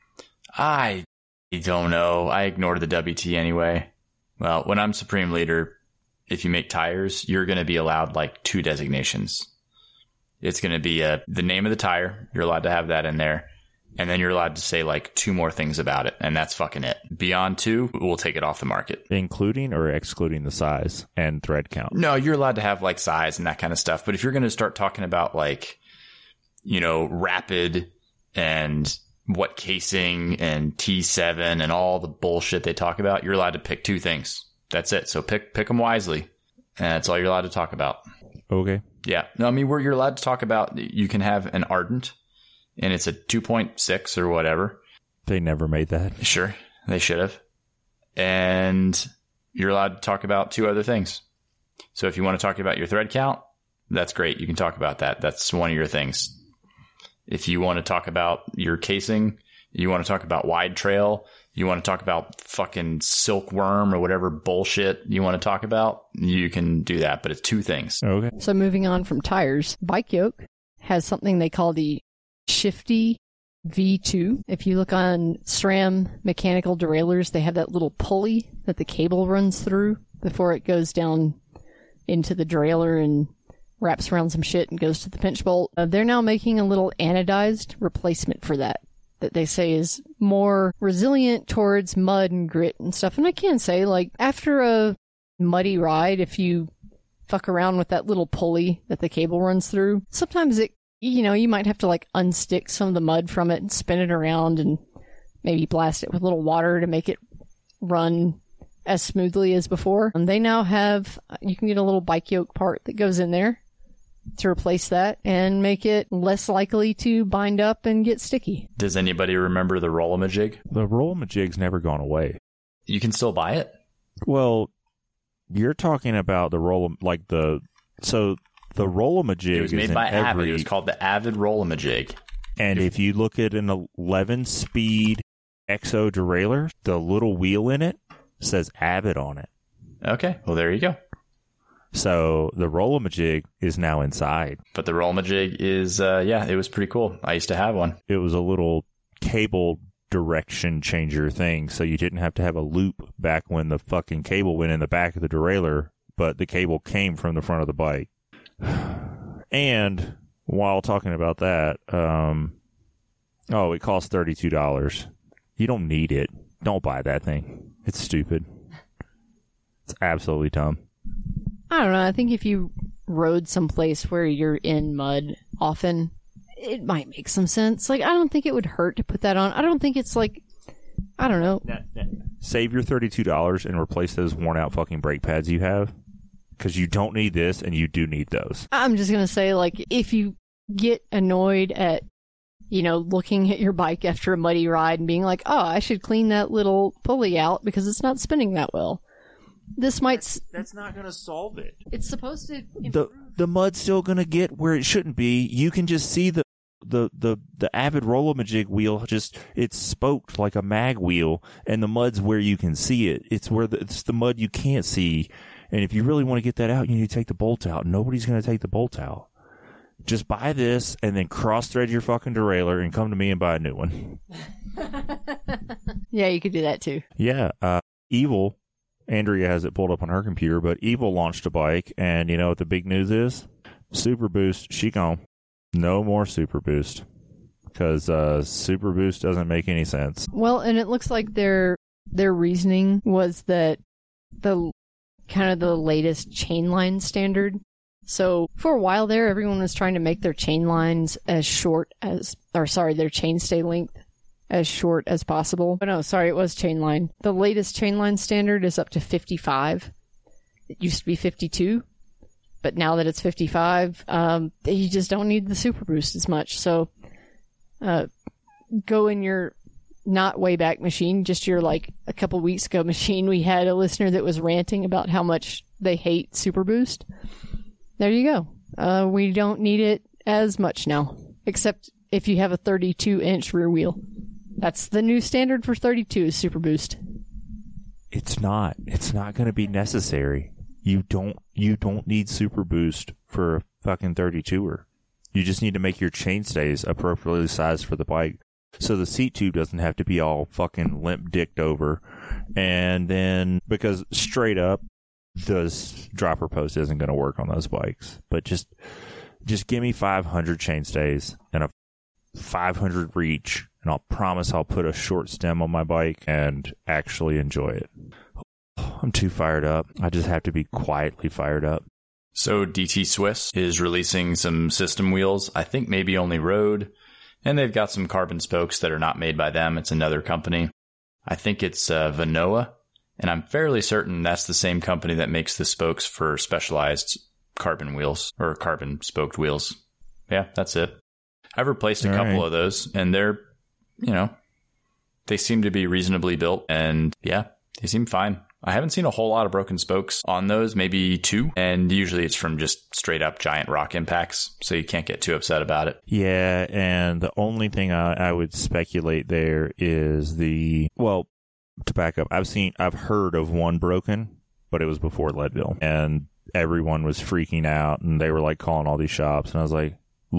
Speaker 3: I don't know. I ignored the WT anyway. Well, when I'm Supreme Leader, if you make tires, you're going to be allowed like 2 designations. It's going to be the name of the tire. You're allowed to have that in there. And then you're allowed to say like 2 more things about it. And that's fucking it. Beyond 2, we'll take it off the market.
Speaker 2: Including or excluding the size and thread count? No,
Speaker 3: you're allowed to have like size and that kind of stuff. But if you're going to start talking about like, rapid and what casing and T7 and all the bullshit they talk about, you're allowed to pick 2 things. That's it. So pick them wisely. And that's all you're allowed to talk about.
Speaker 2: Okay.
Speaker 3: Yeah. No, I mean, where you're allowed to talk about, you can have an Ardent and it's a 2.6 or whatever.
Speaker 2: They never made that.
Speaker 3: Sure. They should have. And you're allowed to talk about 2 other things. So if you want to talk about your thread count, that's great. You can talk about that. That's one of your things. If you want to talk about your casing, you want to talk about wide trail, you want to talk about fucking silkworm or whatever bullshit you want to talk about, you can do that. But it's 2 things.
Speaker 2: Okay.
Speaker 1: So moving on from tires, Bike Yoke has something they call the Shifty V2. If you look on SRAM mechanical derailleurs, they have that little pulley that the cable runs through before it goes down into the derailleur and wraps around some shit and goes to the pinch bolt. They're now making a little anodized replacement for that they say is more resilient towards mud and grit and stuff. And I can say, like, after a muddy ride, if you fuck around with that little pulley that the cable runs through, sometimes it, you might have to like unstick some of the mud from it and spin it around and maybe blast it with a little water to make it run as smoothly as before. And they now have, you can get a little bike yoke part that goes in there to replace that and make it less likely to bind up and get sticky.
Speaker 3: Does anybody remember the Roll-A-Ma-Jig?
Speaker 2: The Roll-A-Ma-Jig's never gone away.
Speaker 3: You can still buy it?
Speaker 2: Well, you're talking about the the Roll-A-Ma-Jig.
Speaker 3: It was made by Avid. It was called the Avid Roll-A-Ma-Jig.
Speaker 2: And if you look at an 11-speed Exo derailleur, the little wheel in it says Avid on it.
Speaker 3: Okay, well, there you go.
Speaker 2: So the Roll-A-Ma-Jig is now inside.
Speaker 3: But the Roll-A-Ma-Jig is, it was pretty cool. I used to have one.
Speaker 2: It was a little cable direction changer thing, so you didn't have to have a loop back when the fucking cable went in the back of the derailleur, but the cable came from the front of the bike. And while talking about that, it costs $32. You don't need it. Don't buy that thing. It's stupid. It's absolutely dumb.
Speaker 1: I don't know. I think if you rode someplace where you're in mud often, it might make some sense. Like, I don't think it would hurt to put that on. I don't think it's like, I don't know.
Speaker 2: Save your $32 and replace those worn out fucking brake pads you have. Because you don't need this and you do need those.
Speaker 1: I'm just going to say, like, if you get annoyed at, looking at your bike after a muddy ride and being like, oh, I should clean that little pulley out because it's not spinning that well. That's
Speaker 2: not going to solve it.
Speaker 1: It's supposed to improve.
Speaker 2: The mud's still going to get where it shouldn't be. You can just see the Avid Roll-A-Ma-Jig wheel, it's spoked like a mag wheel, and the mud's where you can see it. It's where it's the mud you can't see. And if you really want to get that out, you need to take the bolt out. Nobody's going to take the bolt out. Just buy this and then cross-thread your fucking derailleur and come to me and buy a new one.
Speaker 1: Yeah, you could do that too.
Speaker 2: Yeah. Evil, Andrea has it pulled up on her computer, but Evil launched a bike, and you know what the big news is? Super Boost, she gone. No more Super Boost. Because Super Boost doesn't make any sense.
Speaker 1: Well, and it looks like their reasoning was that the latest chainline standard. So for a while there, everyone was trying to make their chain lines their chainstay length as short as possible. But no, sorry, it was chainline. The latest chainline standard is up to 55. It used to be 52. But now that it's 55, you just don't need the Super Boost as much. So go in your not way back machine, just your like a couple weeks ago machine. We had a listener that was ranting about how much they hate Super Boost. There you go. We don't need it as much now, except if you have a 32-inch rear wheel. That's the new standard for 32 is Super Boost.
Speaker 2: It's not going to be necessary. You don't need Super Boost for a fucking 32er. You just need to make your chainstays appropriately sized for the bike, so the seat tube doesn't have to be all fucking limp-dicked over. And then, because straight up, the dropper post isn't going to work on those bikes. But just give me 500 chainstays and a 500 reach, and I'll promise I'll put a short stem on my bike and actually enjoy it. I'm too fired up. I just have to be quietly fired up.
Speaker 3: So DT Swiss is releasing some system wheels, I think maybe only road, and they've got some carbon spokes that are not made by them. It's another company. I think it's Vanoa, and I'm fairly certain that's the same company that makes the spokes for Specialized carbon wheels, or carbon spoked wheels. Yeah, that's it. I've replaced a couple of those, and they're, they seem to be reasonably built, and yeah, they seem fine. I haven't seen a whole lot of broken spokes on those, maybe 2. And usually it's from just straight up giant rock impacts, so you can't get too upset about it.
Speaker 2: Yeah, and the only thing I would speculate there is to back up, I've heard of one broken, but it was before Leadville. And everyone was freaking out, and they were like calling all these shops. And I was like,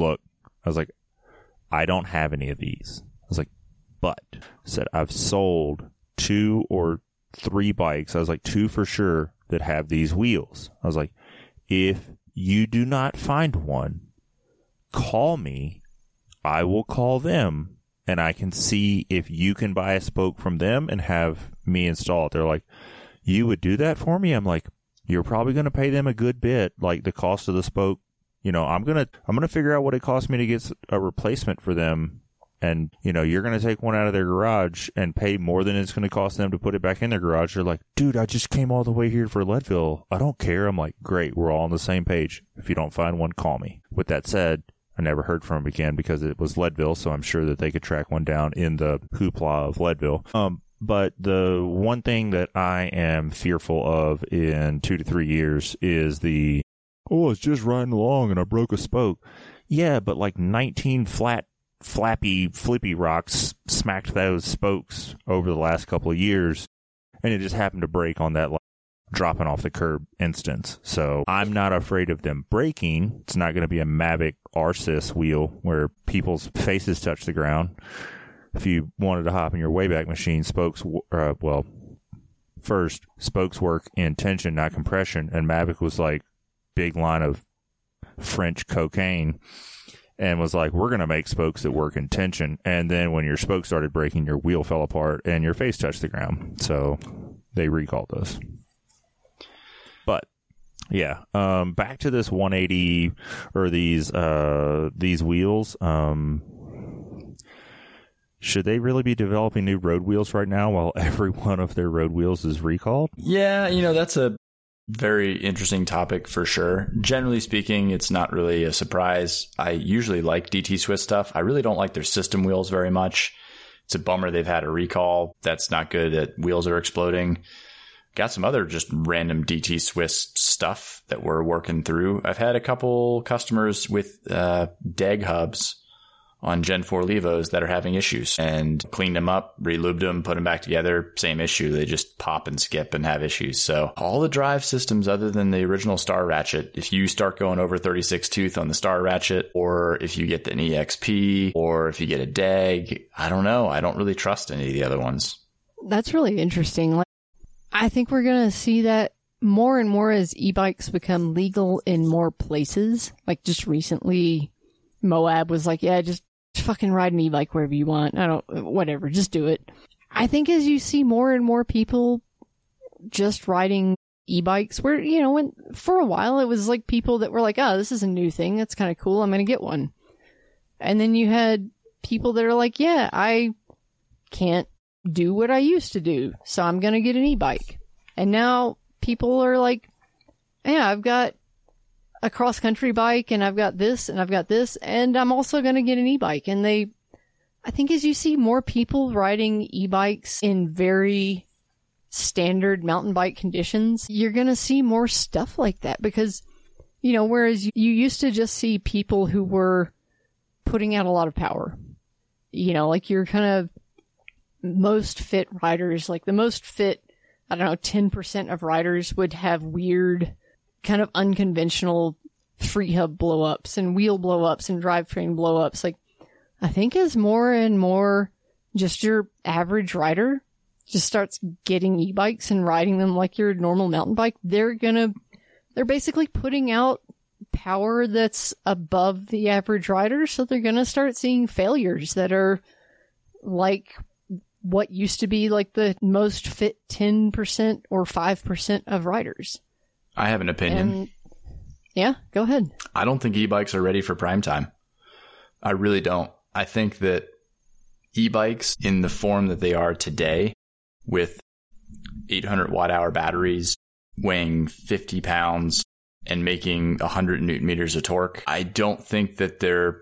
Speaker 2: I don't have any of these. I was like, but I said, I've sold 2 or 3 bikes. I was like, 2 for sure that have these wheels. I was like, if you do not find one, call me. I will call them, and I can see if you can buy a spoke from them and have me install it. They're like, you would do that for me? I'm like, you're probably going to pay them a good bit, like the cost of the spoke. You know, I'm going to figure out what it costs me to get a replacement for them. And, you know, you're going to take one out of their garage and pay more than it's going to cost them to put it back in their garage. They're like, dude, I just came all the way here for Leadville. I don't care. I'm like, great. We're all on the same page. If you don't find one, call me. With that said, I never heard from him again because it was Leadville. So I'm sure that they could track one down in the hoopla of Leadville. But the one thing that I am fearful of in 2 to 3 years is I was just riding along and I broke a spoke. Yeah, but like 19 flappy, flippy rocks smacked those spokes over the last couple of years, and it just happened to break on that dropping off the curb instance. So I'm not afraid of them breaking. It's not going to be a Mavic RSys wheel where people's faces touch the ground. If you wanted to hop in your Wayback Machine, spokes work in tension, not compression, and Mavic was like big line of French cocaine and was like, we're going to make spokes that work in tension. And then when your spoke started breaking, your wheel fell apart and your face touched the ground. So they recalled us. But yeah, back to this 180 or these wheels. Should they really be developing new road wheels right now while every one of their road wheels is recalled?
Speaker 3: Yeah, you know, that's a very interesting topic for sure. Generally speaking, it's not really a surprise. I usually like DT Swiss stuff. I really don't like their system wheels very much. It's a bummer they've had a recall. That's not good. That wheels are exploding. Got some other just random DT Swiss stuff that we're working through. I've had a couple customers with DEG hubs on Gen 4 Levos that are having issues, and cleaned them up, relubed them, put them back together. Same issue. They just pop and skip and have issues. So all the drive systems other than the original Star Ratchet, if you start going over 36 tooth on the Star Ratchet, or if you get an EXP, or if you get a DEG, I don't know. I don't really trust any of the other ones.
Speaker 1: That's really interesting. I think we're going to see that more and more as e-bikes become legal in more places. Like just recently, Moab was like, yeah, just fucking ride an e-bike wherever you want. Whatever, just do it. I think as you see more and more people just riding e-bikes, where, you know, when for a while it was like people that were like, oh, this is a new thing. That's kind of cool. I'm going to get one. And then you had people that are like, yeah, I can't do what I used to do, so I'm going to get an e-bike. And now people are like, yeah, I've got a cross-country bike, and I've got this, and I've got this, and I'm also going to get an e-bike. And I think as you see more people riding e-bikes in very standard mountain bike conditions, you're going to see more stuff like that. Because, you know, whereas you used to just see people who were putting out a lot of power, you know, like your kind of most fit riders, like the most fit, 10% of riders would have weird, kind of unconventional free hub blow-ups and wheel blow-ups and drivetrain blow-ups. Like, I think as more and more just your average rider just starts getting e-bikes and riding them like your normal mountain bike, they're basically putting out power that's above the average rider. So they're going to start seeing failures that are like what used to be like the most fit 10% or 5% of riders.
Speaker 3: I have an opinion.
Speaker 1: Yeah, go ahead.
Speaker 3: I don't think e-bikes are ready for prime time. I really don't. I think that e-bikes in the form that they are today, with 800 watt hour batteries, weighing 50 pounds and making 100 Newton meters of torque, I don't think there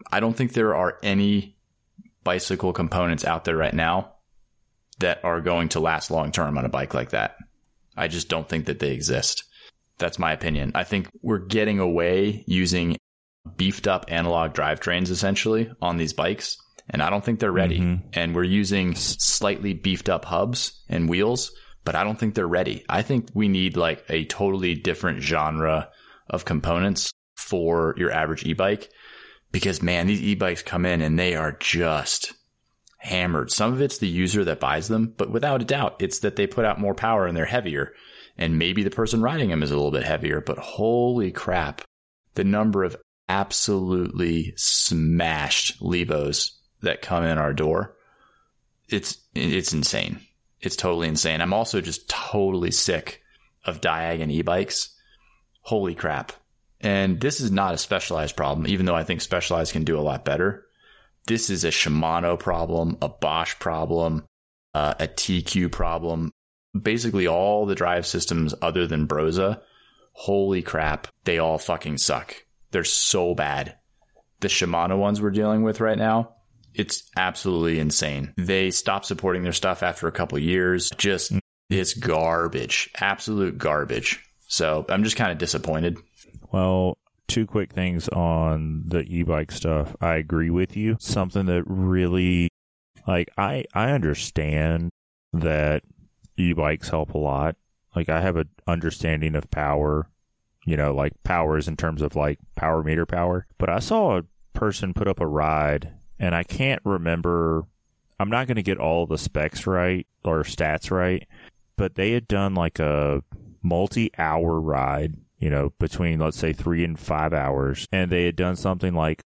Speaker 3: are any bicycle components out there right now that are going to last long term on a bike like that. I just don't think that they exist. That's my opinion. I think we're getting away using beefed up analog drivetrains essentially on these bikes, and I don't think they're ready. Mm-hmm. And we're using slightly beefed up hubs and wheels, but I don't think they're ready. I think we need like a totally different genre of components for your average e-bike, because man, these e-bikes come in and they are just hammered. Some of it's the user that buys them, but without a doubt, it's that they put out more power and they're heavier. And maybe the person riding them is a little bit heavier, but holy crap, the number of absolutely smashed Levos that come in our door, it's insane. It's totally insane. I'm also just totally sick of Diagon e-bikes. Holy crap. And this is not a Specialized problem, even though I think Specialized can do a lot better. This is a Shimano problem, a Bosch problem, a TQ problem. Basically all the drive systems other than Broza, holy crap, they all fucking suck. They're so bad. The Shimano ones we're dealing with right now, it's absolutely insane. They stopped supporting their stuff after a couple years. Just, it's garbage. Absolute garbage. So I'm just kind of disappointed.
Speaker 2: Well, two quick things on the e-bike stuff. I agree with you. Something that really, like, I understand that e-bikes help a lot. Like, I have an understanding of power, you know, like powers in terms of like power meter power. But I saw a person put up a ride, and I can't remember, I'm not going to get all the specs right or stats right, but they had done like a multi-hour ride, you know, between, let's say, 3 and 5 hours. And they had done something like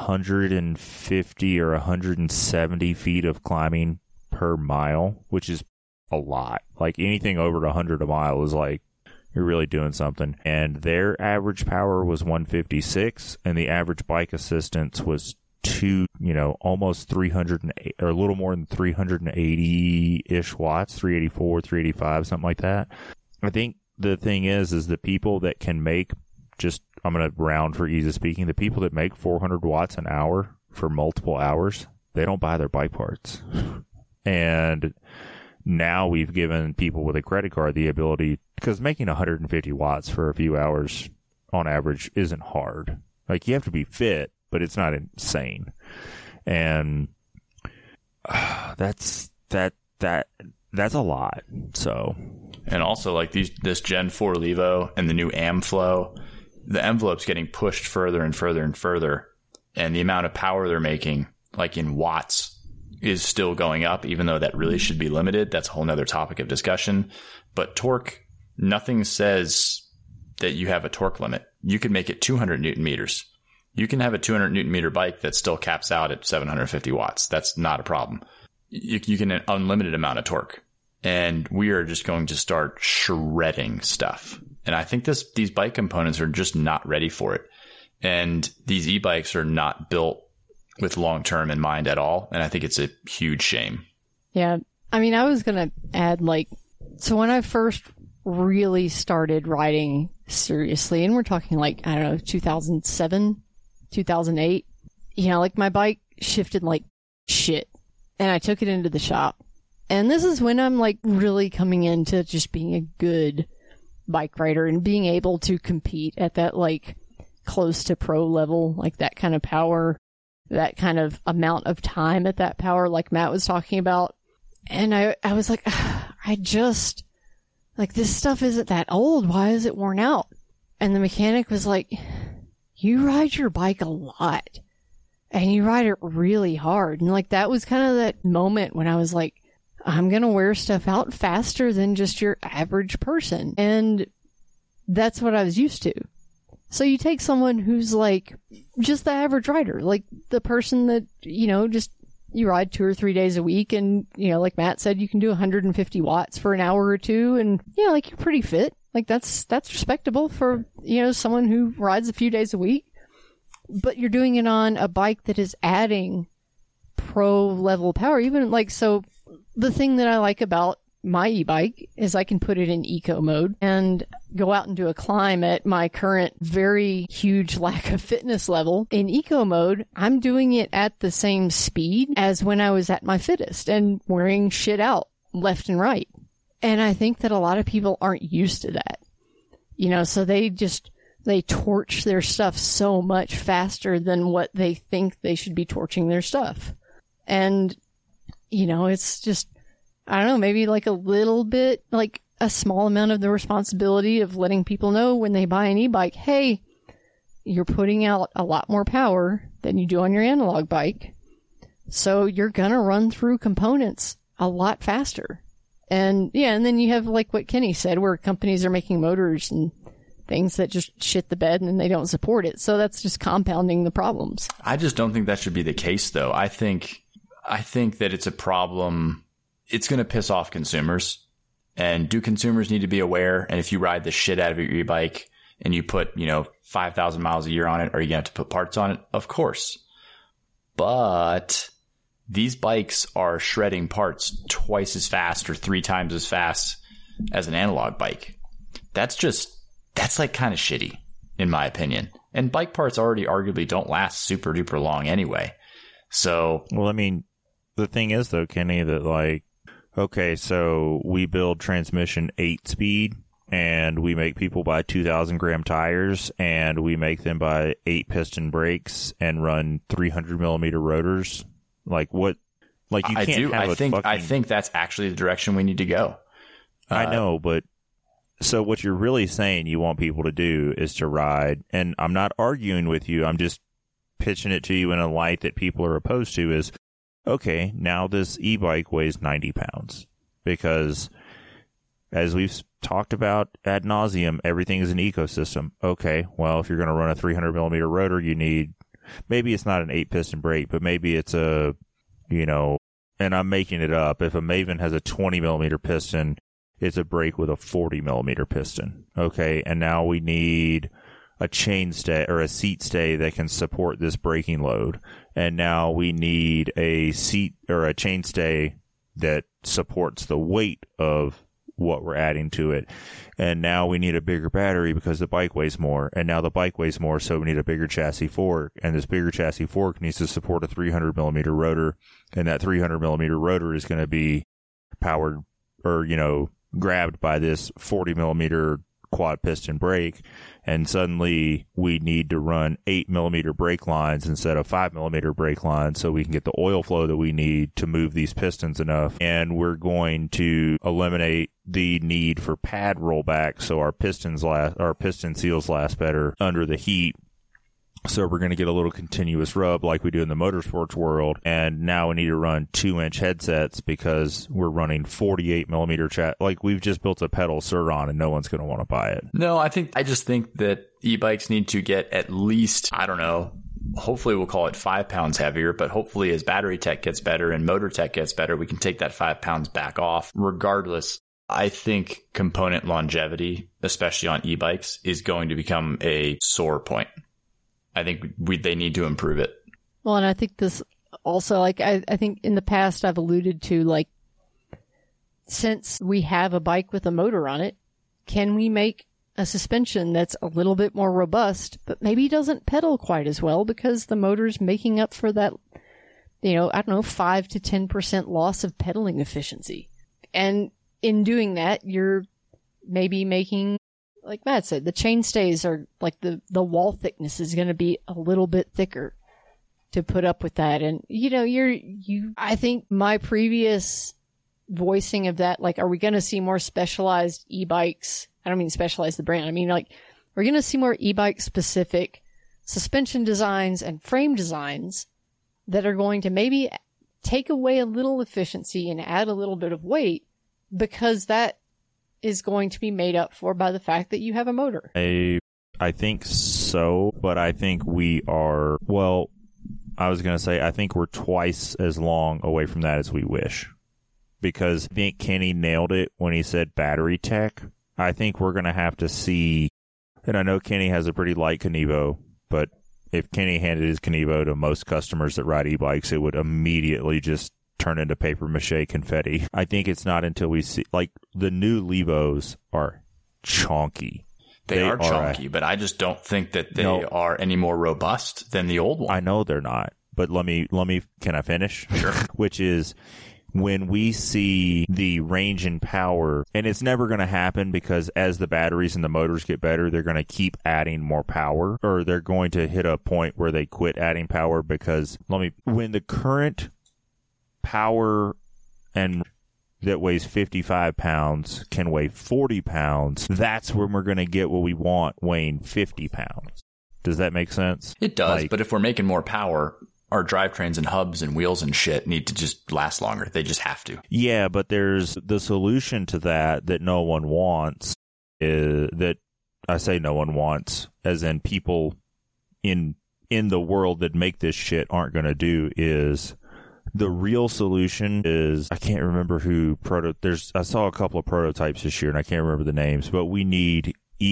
Speaker 2: 150 or 170 feet of climbing per mile, which is a lot. Like anything over 100 a mile is like, you're really doing something. And their average power was 156, and the average bike assistance was almost 308, or a little more than 380-ish watts, 384, 385, something like that. I think the thing is the people that can make, just, I'm going to round for ease of speaking, the people that make 400 watts an hour for multiple hours, they don't buy their bike parts. And now we've given people with a credit card the ability, because making 150 watts for a few hours on average isn't hard. Like, you have to be fit, but it's not insane. And that's a lot. So,
Speaker 3: and also like this Gen 4 Levo and the new Amflow, the envelope's getting pushed further and further and further, and the amount of power they're making, like in watts, is still going up, even though that really should be limited. That's a whole nother topic of discussion. But torque, nothing says that you have a torque limit. You can make it 200 Newton meters. You can have a 200 Newton meter bike that still caps out at 750 watts. That's not a problem. You can an unlimited amount of torque. And we are just going to start shredding stuff. And I think these bike components are just not ready for it. And these e-bikes are not built with long-term in mind at all. And I think it's a huge shame.
Speaker 1: Yeah. I mean, I was going to add, like, so when I first really started riding seriously, and we're talking like, I don't know, 2007, 2008, you know, like my bike shifted like shit, and I took it into the shop. And this is when I'm like really coming into just being a good bike rider and being able to compete at that like close to pro level, like that kind of power, that kind of amount of time at that power, like Matt was talking about. And I was like, like, this stuff isn't that old. Why is it worn out? And the mechanic was like, you ride your bike a lot, and you ride it really hard. And like, that was kind of that moment when I was like, I'm going to wear stuff out faster than just your average person. And that's what I was used to. So you take someone who's like just the average rider, like the person that, you know, just you ride 2 or 3 days a week, and, you know, like Matt said, you can do 150 watts for an hour or two, and, you know, like, you're pretty fit. Like, that's respectable for, you know, someone who rides a few days a week. But you're doing it on a bike that is adding pro level power. Even like, so the thing that I like about my e-bike is I can put it in eco mode and go out and do a climb at my current very huge lack of fitness level. In eco mode, I'm doing it at the same speed as when I was at my fittest and wearing shit out left and right. And I think that a lot of people aren't used to that. You know, so they torch their stuff so much faster than what they think they should be torching their stuff. And, you know, it's just, I don't know, maybe like a little bit, like a small amount of the responsibility of letting people know when they buy an e-bike, hey, you're putting out a lot more power than you do on your analog bike. So you're going to run through components a lot faster. And yeah, and then you have like what Kenny said, where companies are making motors and things that just shit the bed and then they don't support it. So that's just compounding the problems.
Speaker 3: I just don't think that should be the case, though. I think that it's a problem. It's going to piss off consumers. And do consumers need to be aware? And if you ride the shit out of your e-bike and you put, 5,000 miles a year on it, are you going to have to put parts on it? Of course. But these bikes are shredding parts twice as fast or 3 times as fast as an analog bike. That's like kind of shitty, in my opinion. And bike parts already arguably don't last super duper long anyway. So,
Speaker 2: well, I mean, the thing is though, Kenny, that like, okay, so we build transmission 8-speed and we make people buy 2,000 gram tires and we make them buy 8 piston brakes and run 300 millimeter rotors. Like what? Like you can't have
Speaker 3: I think that's actually the direction we need to go.
Speaker 2: I know, but so what you're really saying you want people to do is to ride, and I'm not arguing with you. I'm just pitching it to you in a light that people are opposed to is, okay, now this e-bike weighs 90 pounds because as we've talked about ad nauseum, everything is an ecosystem. Okay, well, if you're going to run a 300 millimeter rotor, you need, maybe it's not an 8 piston brake, but maybe it's a, and I'm making it up. If a Maven has a 20 millimeter piston, it's a brake with a 40 millimeter piston. Okay. And now we need a chain stay or a seat stay that can support this braking load. And now we need a seat or a chain stay that supports the weight of what we're adding to it. And now we need a bigger battery because the bike weighs more. And now the bike weighs more, so we need a bigger chassis fork. And this bigger chassis fork needs to support a 300 millimeter rotor. And that 300 millimeter rotor is going to be powered or, grabbed by this 40 millimeter quad piston brake. And suddenly we need to run 8 millimeter brake lines instead of 5 millimeter brake lines so we can get the oil flow that we need to move these pistons enough. And we're going to eliminate the need for pad rollback so our piston seals last better under the heat. So we're going to get a little continuous rub like we do in the motorsports world. And now we need to run 2-inch headsets because we're running 48 millimeter like we've just built a pedal Sur-Ron and no one's going to want to buy it.
Speaker 3: No, I just think that e-bikes need to get at least, I don't know, hopefully we'll call it 5 pounds heavier, but hopefully as battery tech gets better and motor tech gets better, we can take that 5 pounds back off. Regardless, I think component longevity, especially on e-bikes, is going to become a sore point. I think they need to improve it.
Speaker 1: Well, and I think this also, like, I think in the past I've alluded to, like, since we have a bike with a motor on it, can we make a suspension that's a little bit more robust, but maybe doesn't pedal quite as well because the motor's making up for that, 5 to 10% loss of pedaling efficiency. And in doing that, you're maybe making, like Matt said, the chain stays are like the wall thickness is going to be a little bit thicker to put up with that. And, I think my previous voicing of that, like, are we going to see more specialized e-bikes? I don't mean specialize the brand. I mean, like, we're going to see more e-bike specific suspension designs and frame designs that are going to maybe take away a little efficiency and add a little bit of weight because that is going to be made up for by the fact that you have a motor.
Speaker 2: I think so, but I think we are, well, I was going to say, I think we're twice as long away from that as we wish. Because I think Kenny nailed it when he said battery tech. I think we're going to have to see, and I know Kenny has a pretty light Kenevo, but if Kenny handed his Kenevo to most customers that ride e-bikes, it would immediately just turn into paper mache confetti. I think it's not until we see, like, the new Levos are chonky.
Speaker 3: They are chonky, but I just don't think that they are any more robust than the old one.
Speaker 2: I know they're not, but let me, can I finish?
Speaker 3: Sure.
Speaker 2: Which is when we see the range and power, and it's never going to happen because as the batteries and the motors get better, they're going to keep adding more power, or they're going to hit a point where they quit adding power because when the current power and that weighs 55 pounds can weigh 40 pounds, that's when we're going to get what we want weighing 50 pounds. Does that make sense?
Speaker 3: It does, but if we're making more power, our drivetrains and hubs and wheels and shit need to just last longer. They just have to.
Speaker 2: Yeah, but there's the solution to that no one wants, that I say no one wants, as in people in the world that make this shit aren't going to do, is the real solution is, I can't remember who I saw a couple of prototypes this year and I can't remember the names, but we need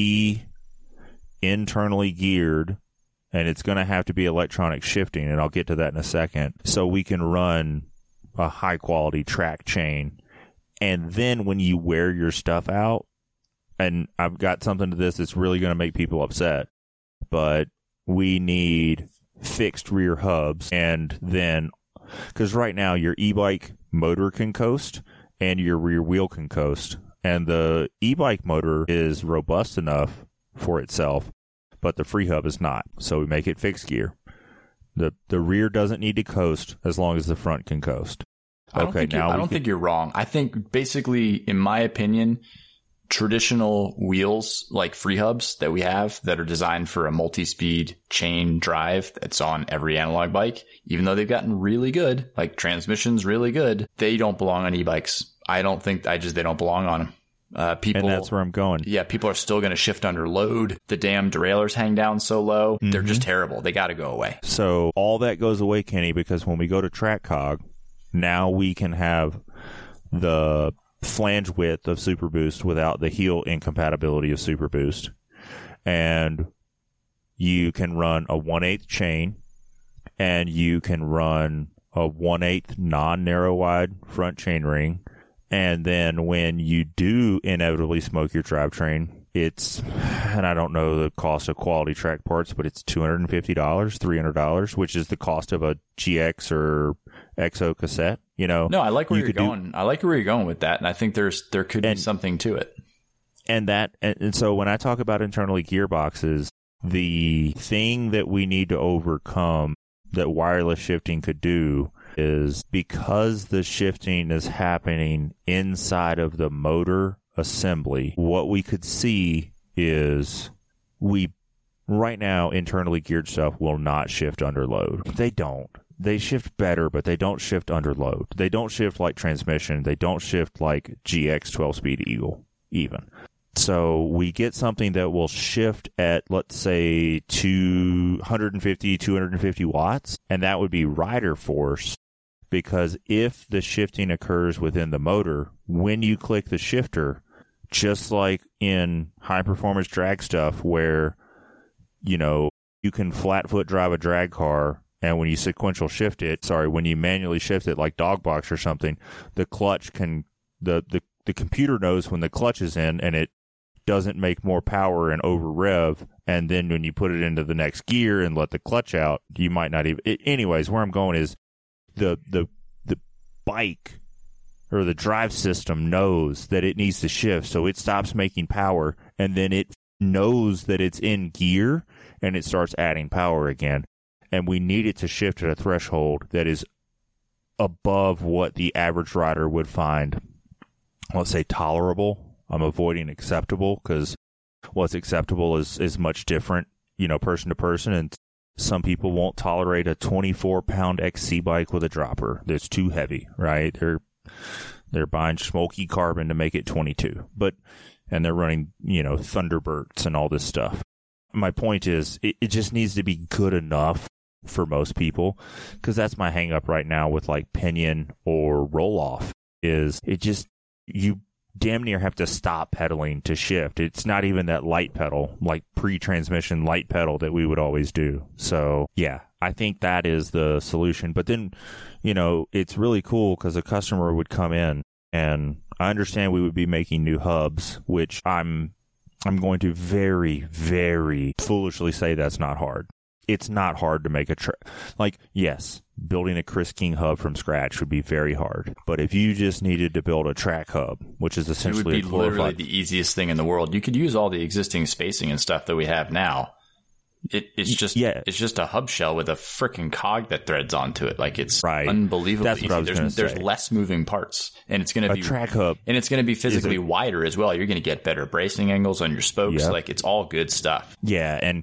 Speaker 2: internally geared, and it's going to have to be electronic shifting, and I'll get to that in a second, so we can run a high quality track chain. And then when you wear your stuff out, and I've got something to this that's really going to make people upset, but we need fixed rear hubs. And then, because right now your e-bike motor can coast and your rear wheel can coast, and the e-bike motor is robust enough for itself, but the free hub is not. So we make it fixed gear. The rear doesn't need to coast as long as the front can coast.
Speaker 3: I don't think you're wrong. I think basically, in my opinion, traditional wheels like free hubs that we have that are designed for a multi-speed chain drive that's on every analog bike, even though they've gotten really good, like transmissions really good, they don't belong on e-bikes. They don't belong on them. And
Speaker 2: that's where I'm going.
Speaker 3: Yeah, people are still going to shift under load. The damn derailleurs hang down so low. Mm-hmm. They're just terrible. They got to go away.
Speaker 2: So all that goes away, Kenny, because when we go to TrackCog, now we can have the flange width of Super Boost without the heel incompatibility of Super Boost. And you can run a 1/8 chain, and you can run a 1/8 non-narrow wide front chain ring. And then when you do inevitably smoke your drivetrain, and I don't know the cost of quality track parts, but it's $250, $300, which is the cost of a GX or XO cassette. No,
Speaker 3: I like where you're going. I like where you're going with that, and I think there could be something to it.
Speaker 2: And so when I talk about internally gearboxes, the thing that we need to overcome that wireless shifting could do is, because the shifting is happening inside of the motor assembly, what we could see is right now internally geared stuff will not shift under load. They don't. They shift better, but they don't shift under load. They don't shift like transmission. They don't shift like GX 12-speed Eagle even. So we get something that will shift at, let's say, 250 watts, and that would be rider force, because if the shifting occurs within the motor, when you click the shifter, just like in high-performance drag stuff where, you can flat foot drive a drag car, and when you when you manually shift it like Dogbox or something, the clutch the computer knows when the clutch is in, and it doesn't make more power and over rev, and then when you put it into the next gear and let the clutch out, you might not even... Anyways, where I'm going is the bike or the drive system knows that it needs to shift, so it stops making power, and then it knows that it's in gear, and it starts adding power again. And we need it to shift at a threshold that is above what the average rider would find, let's say, tolerable. I'm avoiding acceptable, because what's acceptable is much different, person to person. And some people won't tolerate a 24-pound XC bike with a dropper that's too heavy, right? They're buying smoky carbon to make it 22, and they're running, Thunderbirds and all this stuff. My point is, it just needs to be good enough for most people, because that's my hang up right now with like Pinion or Roll Off, is you damn near have to stop pedaling to shift. It's not even that light pedal, like pre-transmission light pedal that we would always do. So yeah, I think that is the solution. But then, it's really cool because a customer would come in, and I understand we would be making new hubs, which I'm going to very, very foolishly say that's not hard. It's not hard to make yes, building a Chris King hub from scratch would be very hard. But if you just needed to build a track hub, which is essentially
Speaker 3: it would be literally the easiest thing in the world. You could use all the existing spacing and stuff that we have now. It's just a hub shell with a freaking cog that threads onto it. Like, it's unbelievable.
Speaker 2: That's what I was going to say.
Speaker 3: There's less moving parts, and it's going to be
Speaker 2: a track hub,
Speaker 3: and it's going to be physically wider as well. You're going to get better bracing angles on your spokes. Yep. Like, it's all good stuff.
Speaker 2: Yeah, and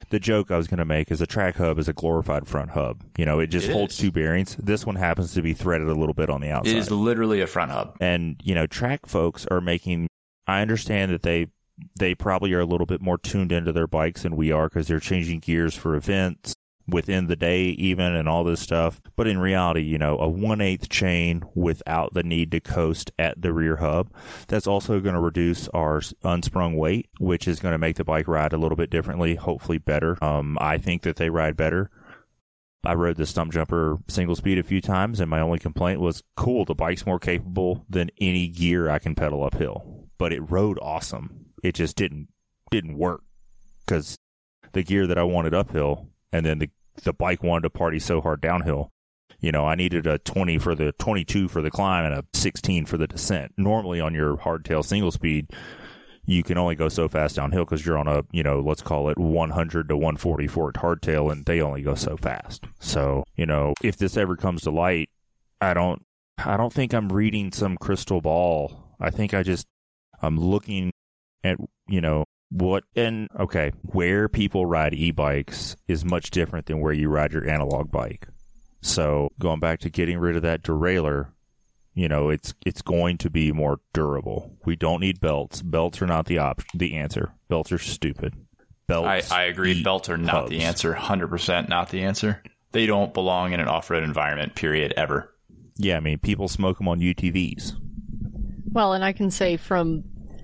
Speaker 2: the joke I was going to make is a track hub is a glorified front hub. You know, it just holds two bearings. This one happens to be threaded a little bit on the outside.
Speaker 3: It is literally a front hub.
Speaker 2: And, you know, track folks are making, I understand that they probably are a little bit more tuned into their bikes than we are because they're changing gears for events within the day even and all this stuff. But in reality, you know, a 1/8 chain without the need to coast at the rear hub, that's also going to reduce our unsprung weight, which is going to make the bike ride a little bit differently, hopefully better. I think that they ride better. I rode the Stump Jumper single speed a few times, and my only complaint was, cool, the bike's more capable than any gear I can pedal uphill. But it rode awesome. It just didn't work because the gear that I wanted uphill, and then the bike wanted to party so hard downhill. You know, I needed a 22 for the climb and a 16 for the descent. Normally on your hardtail single speed, you can only go so fast downhill because you're on a, you know, let's call it 100 to 140 for hardtail, and they only go so fast. So, you know, if this ever comes to light, I don't think I'm reading some crystal ball. I think I'm looking at, you know, where people ride e-bikes is much different than where you ride your analog bike. So going back to getting rid of that derailleur, you know, it's going to be more durable. We don't need belts. Belts are not the answer. Belts are stupid. Belts.
Speaker 3: I agree. Belts are not the answer. 100% not the answer. They don't belong in an off-road environment, period, ever.
Speaker 2: Yeah, I mean, people smoke them on UTVs.
Speaker 1: Well, and I can say from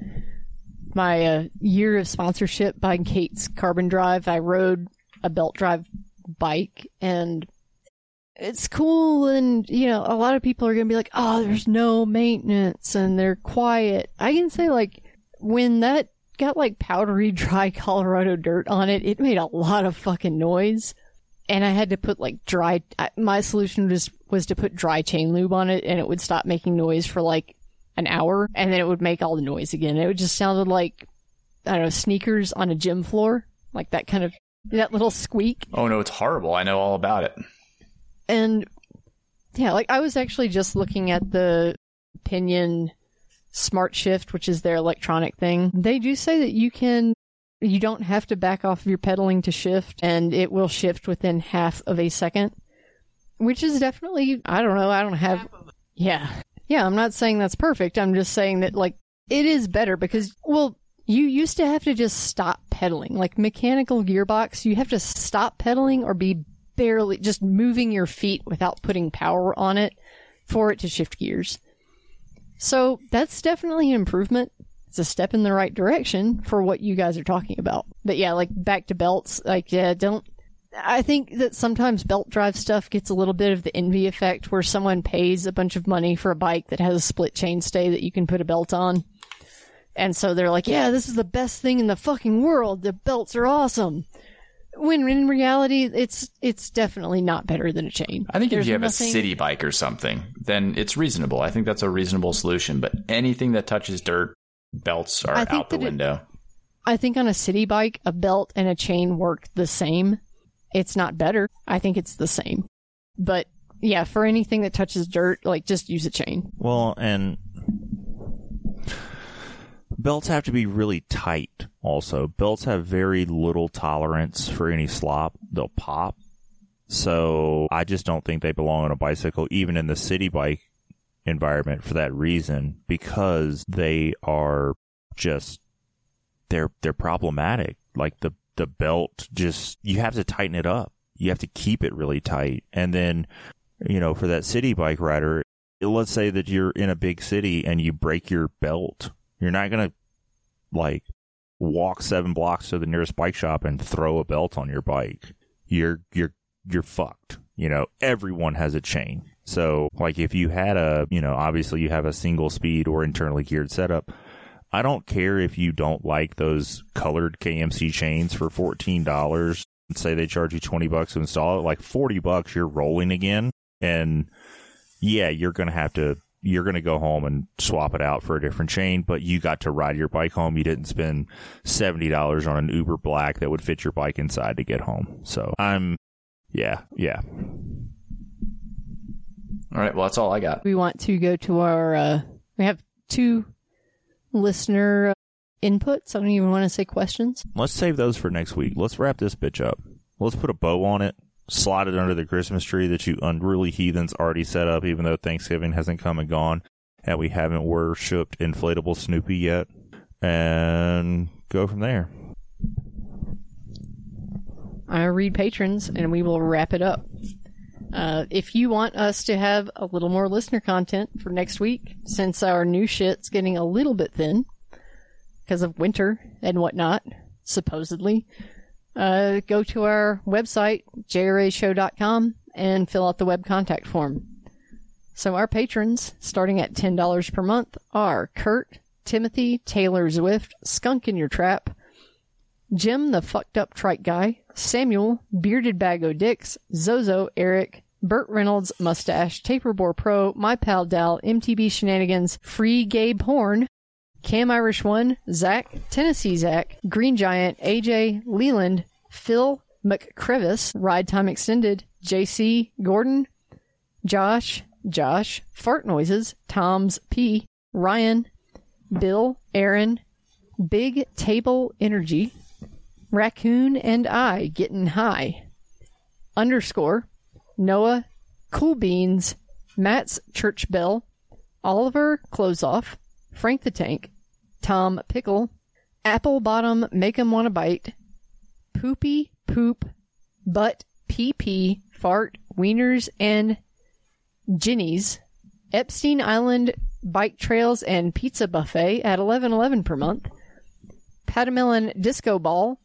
Speaker 1: my year of sponsorship by Kate's Carbon Drive, I rode a belt drive bike, and it's cool, and, you know, a lot of people are going to be like, oh, there's no maintenance, and they're quiet. I can say, like, when that got, like, powdery, dry Colorado dirt on it, it made a lot of fucking noise, and I had to put, like, my solution was to put dry chain lube on it, and it would stop making noise for, like, an hour, and then it would make all the noise again. It would just sounded like, I don't know, sneakers on a gym floor, like that little squeak.
Speaker 3: Oh no, it's horrible. I know all about it.
Speaker 1: And yeah, like I was actually just looking at the Pinion Smart Shift, which is their electronic thing. They do say that you don't have to back off of your pedaling to shift, and it will shift within half of a second, which is definitely, I don't know, Yeah, I'm not saying that's perfect. I'm just saying that, like, it is better because, well, you used to have to just stop pedaling. Like, mechanical gearbox, you have to stop pedaling or be barely just moving your feet without putting power on it for it to shift gears. So that's definitely an improvement. It's a step in the right direction for what you guys are talking about. But yeah, like, back to belts, like, yeah, I think that sometimes belt drive stuff gets a little bit of the envy effect where someone pays a bunch of money for a bike that has a split chainstay that you can put a belt on. And so they're like, yeah, this is the best thing in the fucking world. The belts are awesome. When in reality, it's definitely not better than a chain.
Speaker 3: I think if you have a city bike or something, then it's reasonable. I think that's a reasonable solution. But anything that touches dirt, belts are out the window.
Speaker 1: I think on a city bike, a belt and a chain work the same. It's not better. I think it's the same. But yeah, for anything that touches dirt, like, just use a chain.
Speaker 2: Well, and belts have to be really tight also. Belts have very little tolerance for any slop. They'll pop. So I just don't think they belong on a bicycle, even in the city bike environment, for that reason, because they are just, they're problematic. Like, the belt, just, you have to tighten it up. You have to keep it really tight. And then, you know, for that city bike rider, let's say that you're in a big city and you break your belt. You're not going to, like, walk 7 blocks to the nearest bike shop and throw a belt on your bike. You're fucked. You know, everyone has a chain. So, like, if you had obviously you have a single speed or internally geared setup, I don't care if you don't like those colored KMC chains for $14. Say they charge you $20 to install it, like $40 you're rolling again. And yeah, you're going to go home and swap it out for a different chain, but you got to ride your bike home. You didn't spend $70 on an Uber Black that would fit your bike inside to get home. So yeah.
Speaker 3: All right. Well, that's all I got.
Speaker 1: We want to go to our, we have 2 listener inputs. I don't even want to say questions.
Speaker 2: Let's save those for next week. Let's wrap this bitch up. Let's put a bow on it, slide it under the Christmas tree that you unruly heathens already set up, even though Thanksgiving hasn't come and gone, and we haven't worshipped inflatable Snoopy yet, and go from there.
Speaker 1: I read patrons, and we will wrap it up. If you want us to have a little more listener content for next week, since our new shit's getting a little bit thin because of winter and whatnot, supposedly, go to our website, jrashow.com, and fill out the web contact form. So our patrons, starting at $10 per month, are Kurt, Timothy, Taylor Zwift, Skunk in Your Trap, Jim the Fucked Up Trike Guy, Samuel, Bearded Bag o' Dicks, Zozo, Eric, Burt Reynolds, Mustache, Taperbore Pro, My Pal Dal, MTB Shenanigans, Free Gabe Horn, Cam Irish One, Zach, Tennessee Zach, Green Giant, AJ, Leland, Phil McCrevis, Ride Time Extended, JC, Gordon, Josh, Fart Noises, Tom's P, Ryan, Bill, Aaron, Big Table Energy, Raccoon and I Getting High, underscore, Noah, Cool Beans, Matt's Church Bell, Oliver Close Off, Frank the Tank, Tom Pickle, Apple Bottom Make 'em Wanna Bite, Poopy Poop, Butt PP, Fart, Wieners, and Ginny's, Epstein Island Bike Trails and Pizza Buffet at $11.11 per month, Patamelon Disco Ball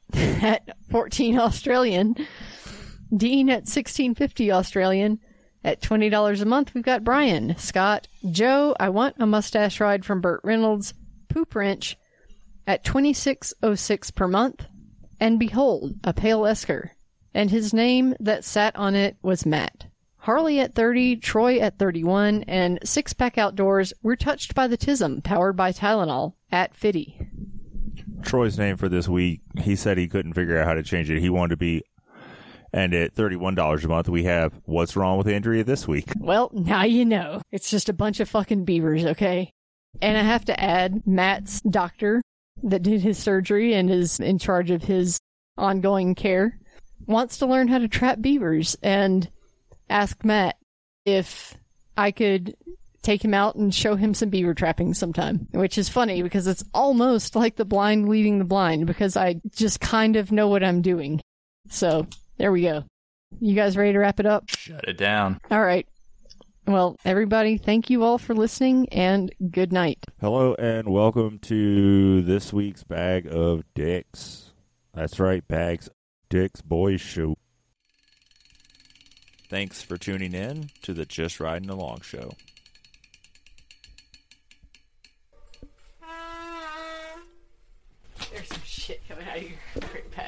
Speaker 1: at $14 Australian, Dean at $16.50 Australian. At $20 a month, we've got Brian, Scott, Joe, I Want a Mustache Ride from Burt Reynolds, Poop Wrench at $26.06 per month, and behold, a Pale Esker, and his name that sat on it was Matt. Harley at 30, Troy at 31, and Six Pack Outdoors, We're Touched by the Tism, powered by Tylenol, at 50.
Speaker 2: Troy's name for this week, he said he couldn't figure out how to change it. He wanted to be, and at $31 a month, we have What's Wrong with Andrea this week.
Speaker 1: Well, now you know. It's just a bunch of fucking beavers, okay? And I have to add, Matt's doctor that did his surgery and is in charge of his ongoing care wants to learn how to trap beavers, and asked Matt if I could take him out and show him some beaver trapping sometime, which is funny because it's almost like the blind leading the blind because I just kind of know what I'm doing. So there we go. You guys ready to wrap it up?
Speaker 3: Shut it down.
Speaker 1: All right. Well, everybody, thank you all for listening, and good night.
Speaker 2: Hello, and welcome to this week's Bag of Dicks. That's right, Bags of Dicks Boys Show. Thanks for tuning in to the Just Riding Along show.
Speaker 1: There's some shit coming out of your